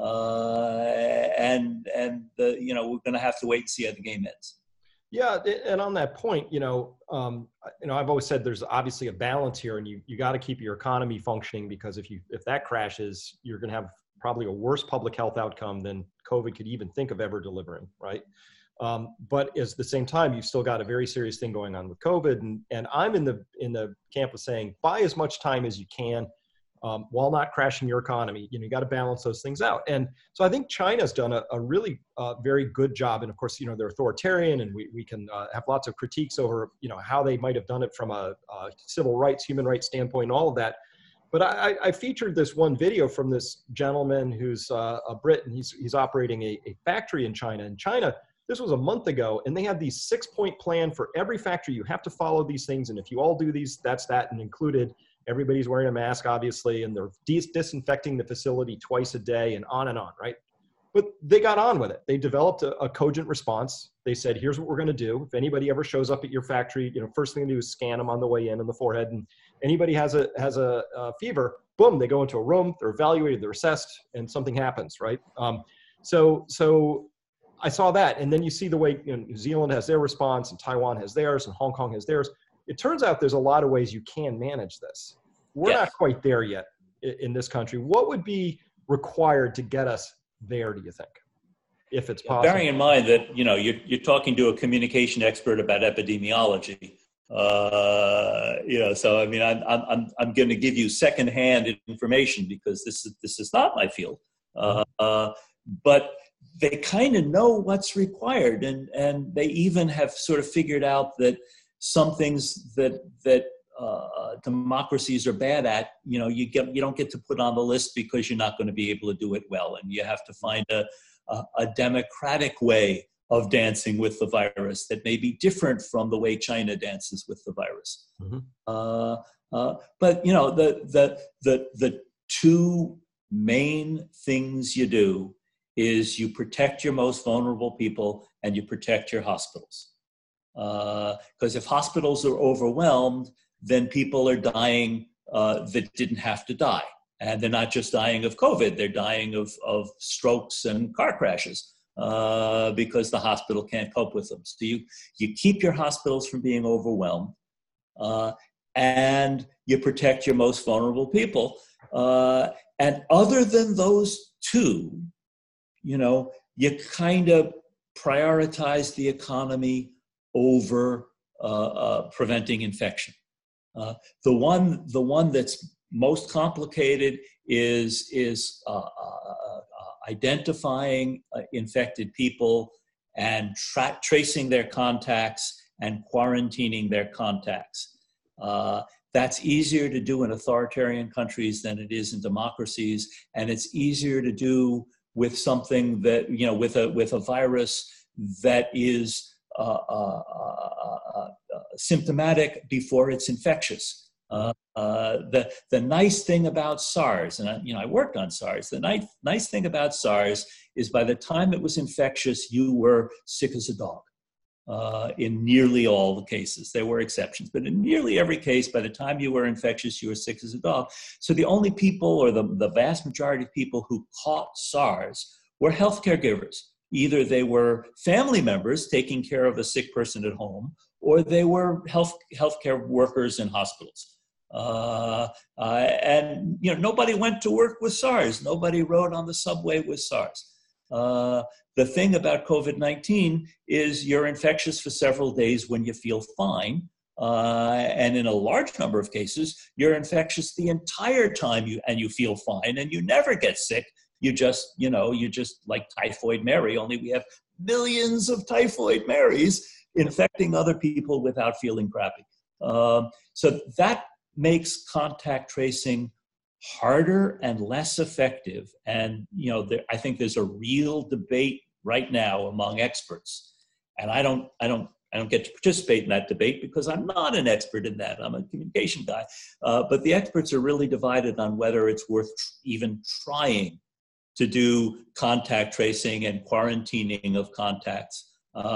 Uh, and and the, you know, we're going to have to wait and see how the game ends. Yeah, and on that point, you know, um, you know, I've always said there's obviously a balance here, and you you got to keep your economy functioning, because if you if that crashes, you're going to have probably a worse public health outcome than COVID could even think of ever delivering, right? Um, but at the same time, you've still got a very serious thing going on with COVID, and and I'm in the in the camp of saying buy as much time as you can. Um, while not crashing your economy. You know, you got to balance those things out. And so I think China's done a, a really uh, very good job. And of course, you know, they're authoritarian, and we, we can uh, have lots of critiques over, you know, how they might have done it from a, a civil rights, human rights standpoint, and all of that. But I, I featured this one video from this gentleman who's uh, a Brit, and he's, he's operating a, a factory in China. In China, this was a month ago, and they had these six-point plan for every factory. You have to follow these things, and if you all do these, that's that, and included everybody's wearing a mask, obviously, and they're dis- disinfecting the facility twice a day, and on and on, right? But they got on with it. They developed a, a cogent response. They said, here's what we're going to do. If anybody ever shows up at your factory, you know, first thing to do is scan them on the way in on the forehead. And anybody has a has a, a fever, boom, they go into a room, they're evaluated, they're assessed, and something happens, right? Um, so so I saw that. And then you see the way, you know, New Zealand has their response, and Taiwan has theirs, and Hong Kong has theirs. It turns out there's a lot of ways you can manage this. we're yes. not quite there yet in, in this country. What would be required to get us there, do you think, if it's possible? Bearing in mind that, you know, you're, you're talking to a communication expert about epidemiology. Uh, you know, so I mean, I'm I'm I'm going to give you secondhand information because this is this is not my field. Uh, uh, but they kind of know what's required, and and they even have sort of figured out that some things that that uh, democracies are bad at, you know, you get you don't get to put on the list because you're not going to be able to do it well, and you have to find a a, a democratic way of dancing with the virus that may be different from the way China dances with the virus. Mm-hmm. Uh, uh, but you know, the the the the two main things you do is you protect your most vulnerable people and you protect your hospitals. Because uh, if hospitals are overwhelmed, then people are dying uh, that didn't have to die, and they're not just dying of COVID; they're dying of of strokes and car crashes. Uh, because the hospital can't cope with them. So you, you keep your hospitals from being overwhelmed, uh, and you protect your most vulnerable people. Uh, and other than those two, you know, you kind of prioritize the economy over uh, uh, preventing infection. Uh, the one, the one that's most complicated is is uh, uh, identifying uh, infected people and tra- tracing their contacts and quarantining their contacts. Uh, that's easier to do in authoritarian countries than it is in democracies, and it's easier to do with something that, you know, with a with a virus that is uh, uh, uh, uh, symptomatic before it's infectious. Uh, uh, the the nice thing about SARS, and I, you know, I worked on SARS. The nice nice thing about SARS is by the time it was infectious, you were sick as a dog. Uh, in nearly all the cases, there were exceptions, but in nearly every case, by the time you were infectious, you were sick as a dog. So the only people, or the the vast majority of people who caught SARS, were healthcare givers. Either they were family members taking care of a sick person at home, or they were health healthcare workers in hospitals. Uh, uh, and, you know, nobody went to work with SARS. Nobody rode on the subway with SARS. Uh, the thing about COVID nineteen is you're infectious for several days when you feel fine. Uh, and in a large number of cases, you're infectious the entire time you and you feel fine and you never get sick. You just, you know, you just like Typhoid Mary, only we have millions of Typhoid Marys infecting other people without feeling crappy. Um, so that makes contact tracing harder and less effective. And, you know, there, I think there's a real debate right now among experts. And I don't, I don't, I don't get to participate in that debate because I'm not an expert in that. I'm a communication guy. Uh, but the experts are really divided on whether it's worth tr- even trying to do contact tracing and quarantining of contacts,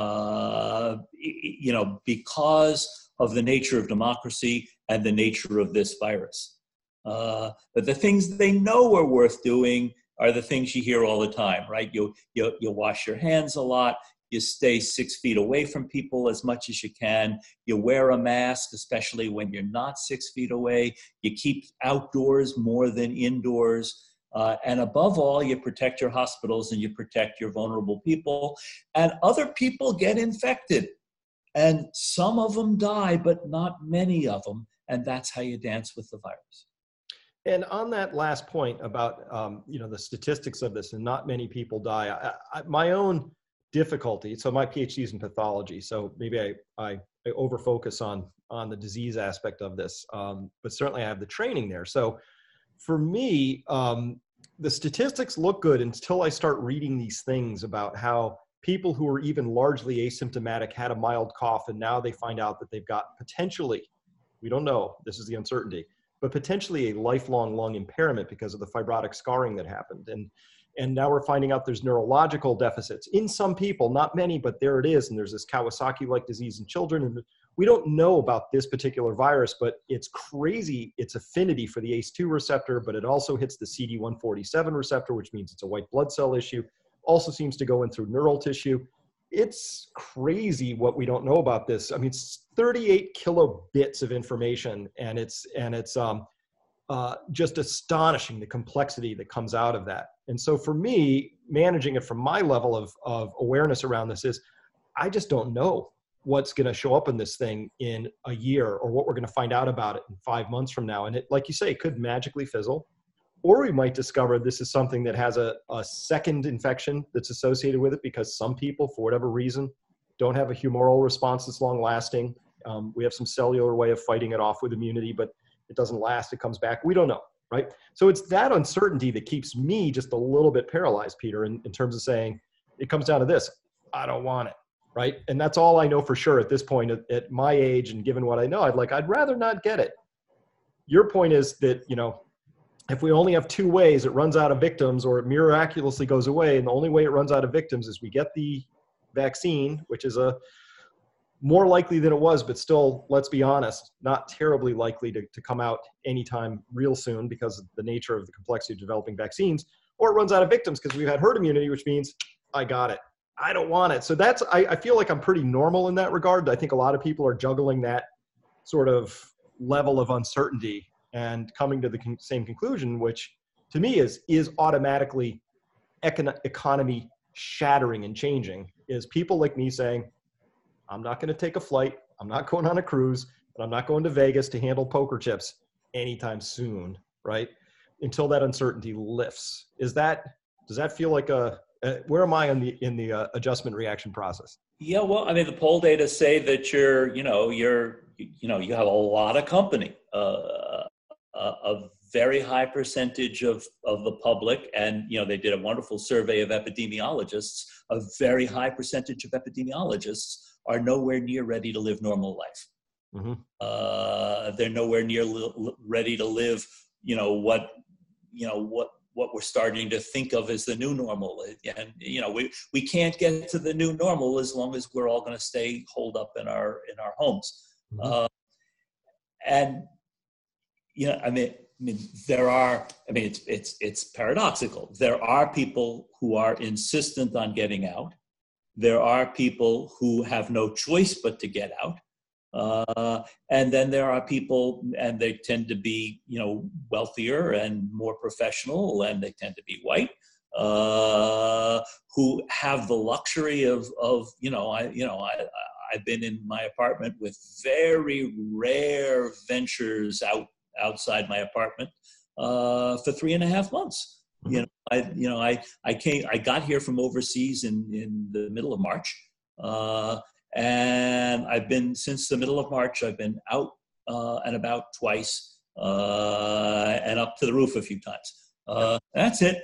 uh, you know, because of the nature of democracy and the nature of this virus. Uh, but the things they know are worth doing are the things you hear all the time, right? You, you, you wash your hands a lot. You stay six feet away from people as much as you can. You wear a mask, especially when you're not six feet away. You keep outdoors more than indoors. Uh, and above all, you protect your hospitals and you protect your vulnerable people. And other people get infected. And some of them die, but not many of them. And that's how you dance with the virus. And on that last point about, um, you know, the statistics of this and not many people die, I, I, my own difficulty, so my PhD is in pathology, so maybe I, I, I over-focus on, on the disease aspect of this, um, but certainly I have the training there. So for me, um, the statistics look good until I start reading these things about how people who are even largely asymptomatic had a mild cough, and now they find out that they've got potentially, we don't know, this is the uncertainty, but potentially a lifelong lung impairment because of the fibrotic scarring that happened. And, and now we're finding out there's neurological deficits in some people, not many, but there it is. And there's this Kawasaki-like disease in children. And we don't know about this particular virus, but it's crazy, its affinity for the A C E two receptor, but it also hits the C D one forty-seven receptor, which means it's a white blood cell issue. Also seems to go in through neural tissue. It's crazy what we don't know about this. I mean, it's thirty-eight kilobits of information, and it's and it's um, uh, just astonishing, the complexity that comes out of that. And so for me, managing it from my level of, of awareness around this is, I just don't know what's going to show up in this thing in a year, or what we're going to find out about it in five months from now. And it, like you say, it could magically fizzle, or we might discover this is something that has a, a second infection that's associated with it, because some people, for whatever reason, don't have a humoral response that's long lasting. Um, we have some cellular way of fighting it off with immunity, but it doesn't last. It comes back. We don't know, right? So it's that uncertainty that keeps me just a little bit paralyzed, Peter, in, in terms of saying, it comes down to this: I don't want it, right? And that's all I know for sure at this point. At, at my age and given what I know, I'd like, I'd rather not get it. Your point is that, you know, if we only have two ways, it runs out of victims, or it miraculously goes away. And the only way it runs out of victims is we get the vaccine, which is a more likely than it was, but still, let's be honest, not terribly likely to, to come out anytime real soon because of the nature of the complexity of developing vaccines, or it runs out of victims because we've had herd immunity, which means I got it. I don't want it. So that's, I, I feel like I'm pretty normal in that regard. I think a lot of people are juggling that sort of level of uncertainty and coming to the con- same conclusion, which to me is, is automatically econ- economy shattering and changing, is people like me saying, I'm not going to take a flight. I'm not going on a cruise, but I'm not going to Vegas to handle poker chips anytime soon, right? Until that uncertainty lifts. Is that, does that feel like a, uh, where am I in the, in the uh, adjustment reaction process? Yeah, well, I mean, the poll data say that you're, you know, you're, you know, you have a lot of company, uh, a, a very high percentage of, of the public. And, you know, they did a wonderful survey of epidemiologists. A very high percentage of epidemiologists are nowhere near ready to live normal life. Mm-hmm. Uh, they're nowhere near li- ready to live, you know, what, you know, what, what we're starting to think of as the new normal. And, you know, we, we can't get to the new normal as long as we're all going to stay holed up in our, in our homes. Mm-hmm. Uh, and, you know, I mean, I mean, there are, I mean, it's, it's, it's paradoxical. There are people who are insistent on getting out. There are people who have no choice but to get out. Uh, and then there are people, and they tend to be, you know, wealthier and more professional, and they tend to be white, uh, who have the luxury of, of, you know, I, you know, I, I've been in my apartment with very rare ventures out outside my apartment uh, for three and a half months. Mm-hmm. You know, I, you know, I, I came, I got here from overseas in, in the middle of March. Uh, And I've been, since the middle of March, I've been out uh, and about twice uh, and up to the roof a few times. Uh, that's it.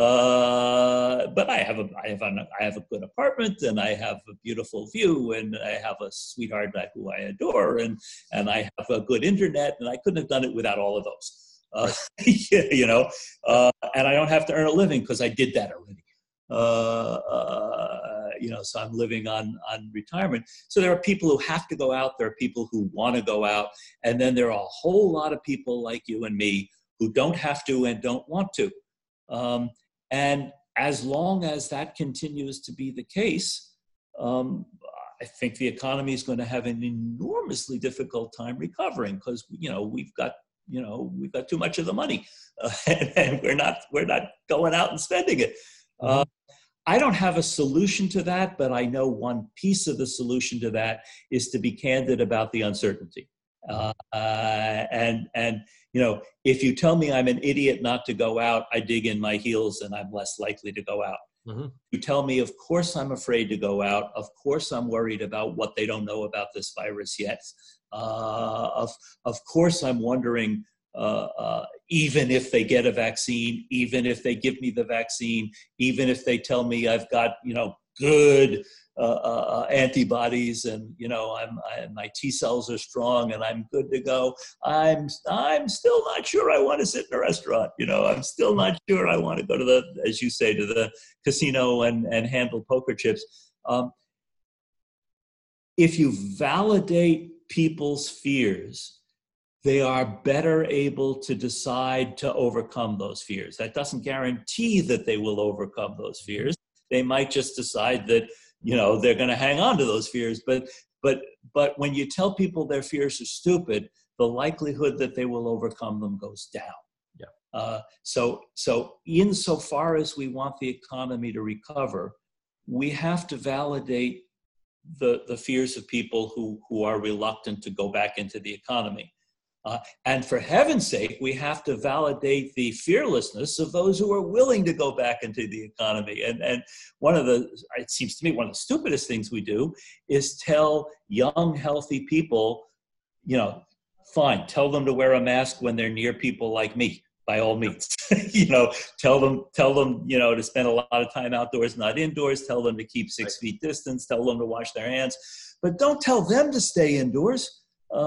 Uh, but I have a, I have a, I have a good apartment, and I have a beautiful view, and I have a sweetheart who I adore, and, and I have a good internet, and I couldn't have done it without all of those. Uh, you know, uh, and I don't have to earn a living because I did that already. Uh, uh, you know, so I'm living on, on retirement. So there are people who have to go out. There are people who want to go out. And then there are a whole lot of people like you and me who don't have to and don't want to. Um, and as long as that continues to be the case, um, I think the economy is going to have an enormously difficult time recovering because, you know, we've got, you know, we've got too much of the money uh, and, and we're not, we're not going out and spending it. Uh, I don't have a solution to that, but I know one piece of the solution to that is to be candid about the uncertainty. Uh, uh, and, and, you know, if you tell me I'm an idiot not to go out, I dig in my heels and I'm less likely to go out. Mm-hmm. You tell me, of course, I'm afraid to go out. Of course, I'm worried about what they don't know about this virus yet. Uh, of, of course, I'm wondering, Uh, uh, even if they get a vaccine, even if they give me the vaccine, even if they tell me I've got, you know, good uh, uh, antibodies and, you know, I'm, I, my T cells are strong and I'm good to go, I'm, I'm still not sure I want to sit in a restaurant. You know, I'm still not sure I want to go to the, as you say, to the casino and, and handle poker chips. Um, if you validate people's fears, they are better able to decide to overcome those fears. That doesn't guarantee that they will overcome those fears. They might just decide that, you know, they're going to hang on to those fears. But, but, but when you tell people their fears are stupid, the likelihood that they will overcome them goes down. Yeah. Uh, so, so insofar as we want the economy to recover, we have to validate the, the fears of people who, who are reluctant to go back into the economy. Uh, and for heaven's sake, we have to validate the fearlessness of those who are willing to go back into the economy. And, and one of the, it seems to me, one of the stupidest things we do is tell young, healthy people, you know, fine, tell them to wear a mask when they're near people like me, by all means. you know, tell them, tell them, you know, to spend a lot of time outdoors, not indoors. Tell them to keep six right. feet distance. Tell them to wash their hands. But don't tell them to stay indoors.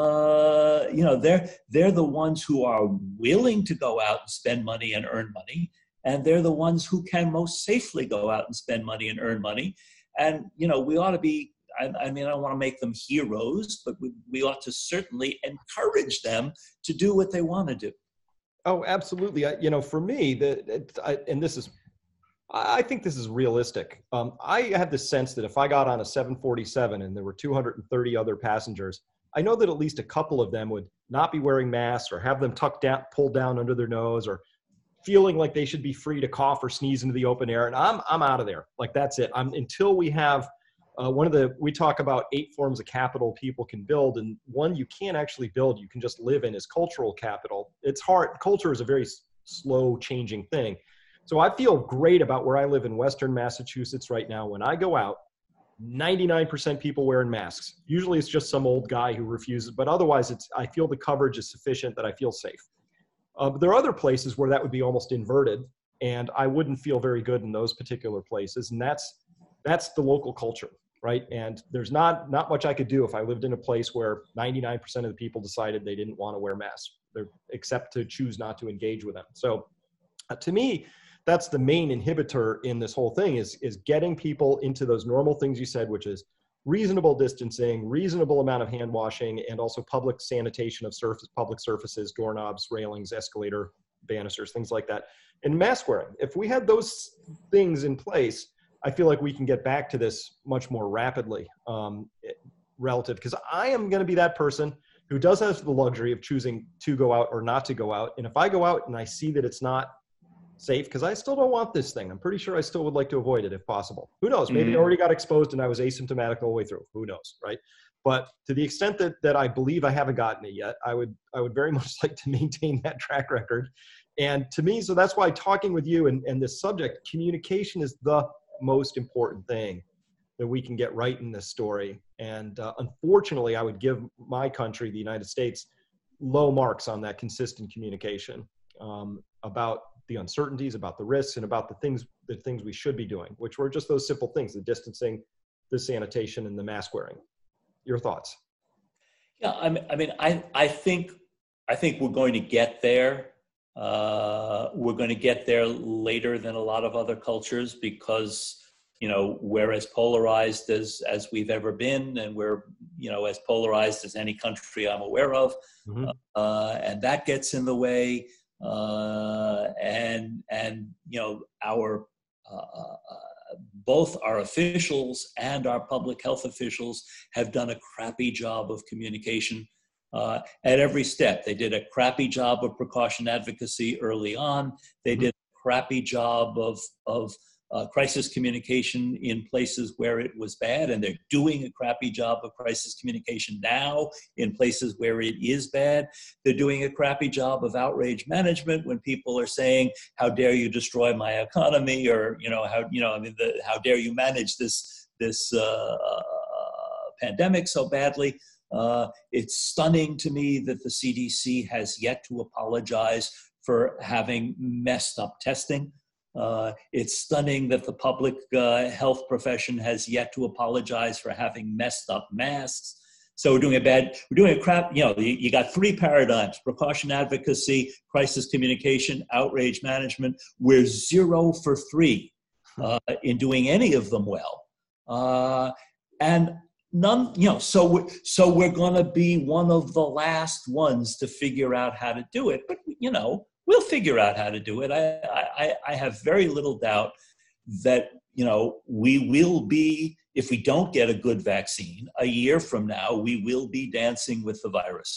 Uh, you know, they're they're the ones who are willing to go out and spend money and earn money, and they're the ones who can most safely go out and spend money and earn money. And you know, we ought to be. I, I mean, I don't want to make them heroes, but we, we ought to certainly encourage them to do what they want to do. Oh, absolutely. I, you know, for me, the I, and this is, I think this is realistic. Um, I have this sense that if I got on a seven forty-seven and there were two hundred thirty other passengers, I know that at least a couple of them would not be wearing masks or have them tucked down, pulled down under their nose, or feeling like they should be free to cough or sneeze into the open air. And I'm, I'm out of there. Like, that's it. I'm until we have uh, one of the, we talk about eight forms of capital people can build. And one you can't actually build, you can just live in, is cultural capital. It's hard. Culture is a very slow changing thing. So I feel great about where I live in Western Massachusetts right now. When I go out, ninety-nine percent people wearing masks. Usually it's just some old guy who refuses, but otherwise it's, I feel the coverage is sufficient that I feel safe. Uh, but there are other places where that would be almost inverted, and I wouldn't feel very good in those particular places. And that's, that's the local culture, right? And there's not, not much I could do if I lived in a place where ninety-nine percent of the people decided they didn't want to wear masks, except to choose not to engage with them. So uh, to me, that's the main inhibitor in this whole thing, is, is getting people into those normal things you said, which is reasonable distancing, reasonable amount of hand washing, and also public sanitation of surface, public surfaces, doorknobs, railings, escalator, banisters, things like that, and mask wearing. If we had those things in place, I feel like we can get back to this much more rapidly um, relative, because I am going to be that person who does have the luxury of choosing to go out or not to go out. And if I go out and I see that it's not safe, because I still don't want this thing, I'm pretty sure I still would like to avoid it if possible. Who knows? Maybe mm-hmm. I already got exposed and I was asymptomatic all the way through. Who knows, right? But to the extent that that I believe I haven't gotten it yet, I would I would very much like to maintain that track record. And to me, so that's why talking with you and, and this subject, communication is the most important thing that we can get right in this story. And uh, unfortunately, I would give my country, the United States, low marks on that consistent communication um, about the uncertainties, about the risks, and about the things the things we should be doing, which were just those simple things: the distancing, the sanitation, and the mask wearing. Your thoughts? Yeah, I mean, I mean, I, I think, I think we're going to get there. Uh, we're going to get there later than a lot of other cultures, because, you know, we're as polarized as as we've ever been, and we're, you know, as polarized as any country I'm aware of, mm-hmm. uh, and that gets in the way. Uh, and, and, you know, our, uh, uh, both our officials and our public health officials have done a crappy job of communication, uh, at every step. They did a crappy job of precaution advocacy early on. They did a crappy job of, of, Uh, crisis communication in places where it was bad, and they're doing a crappy job of crisis communication now in places where it is bad. They're doing a crappy job of outrage management when people are saying, "How dare you destroy my economy?" or, you know, how, you know, I mean, the, how dare you manage this this uh, pandemic so badly? Uh, it's stunning to me that the C D C has yet to apologize for having messed up testing. Uh, it's stunning that the public uh, health profession has yet to apologize for having messed up masks. So we're doing a bad, we're doing a crap, you know, you, you got three paradigms: precaution advocacy, crisis communication, outrage management. We're zero for three uh, in doing any of them well. Uh, and none, you know, so we're, so we're going to be one of the last ones to figure out how to do it. But, you know, we'll figure out how to do it. I, I, I have very little doubt that, you know, we will be, if we don't get a good vaccine, a year from now, we will be dancing with the virus.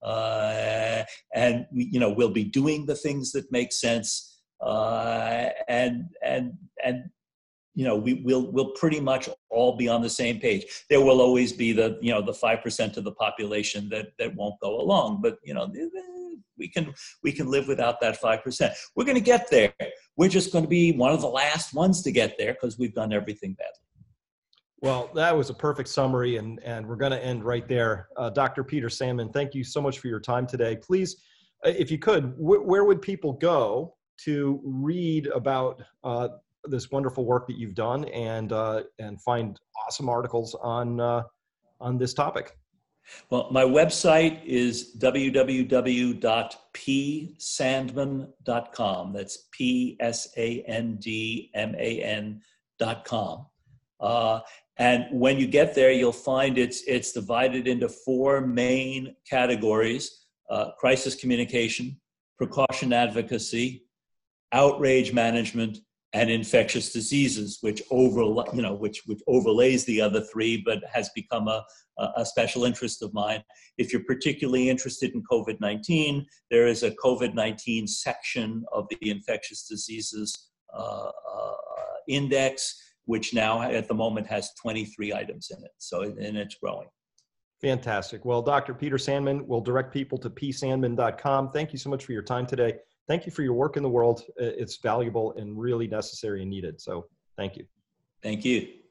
uh, and we, you know, we'll be doing the things that make sense, uh, and and and you know, we will we'll pretty much all be on the same page. There will always be the you know the five percent of the population that that won't go along, but you know. We can we can live without that five percent. We're going to get there. We're just going to be one of the last ones to get there because we've done everything badly. Well, that was a perfect summary, and, and we're going to end right there. Uh, Doctor Peter Sandman, thank you so much for your time today. Please, if you could, wh- where would people go to read about uh, this wonderful work that you've done and uh, and find awesome articles on uh, on this topic? Well, my website is w w w dot p sandman dot com. That's P S A N D M A N dot com. Uh, and when you get there, you'll find it's it's divided into four main categories: uh, crisis communication, precaution advocacy, outrage management, and infectious diseases, which over you know which which overlays the other three, but has become a a special interest of mine. If you're particularly interested in COVID nineteen, there is a COVID nineteen section of the infectious diseases uh, uh, index, which now at the moment has twenty-three items in it. So, and it's growing. Fantastic. Well, Doctor Peter Sandman will direct people to p sandman dot com. Thank you so much for your time today. Thank you for your work in the world. It's valuable and really necessary and needed. So thank you. Thank you.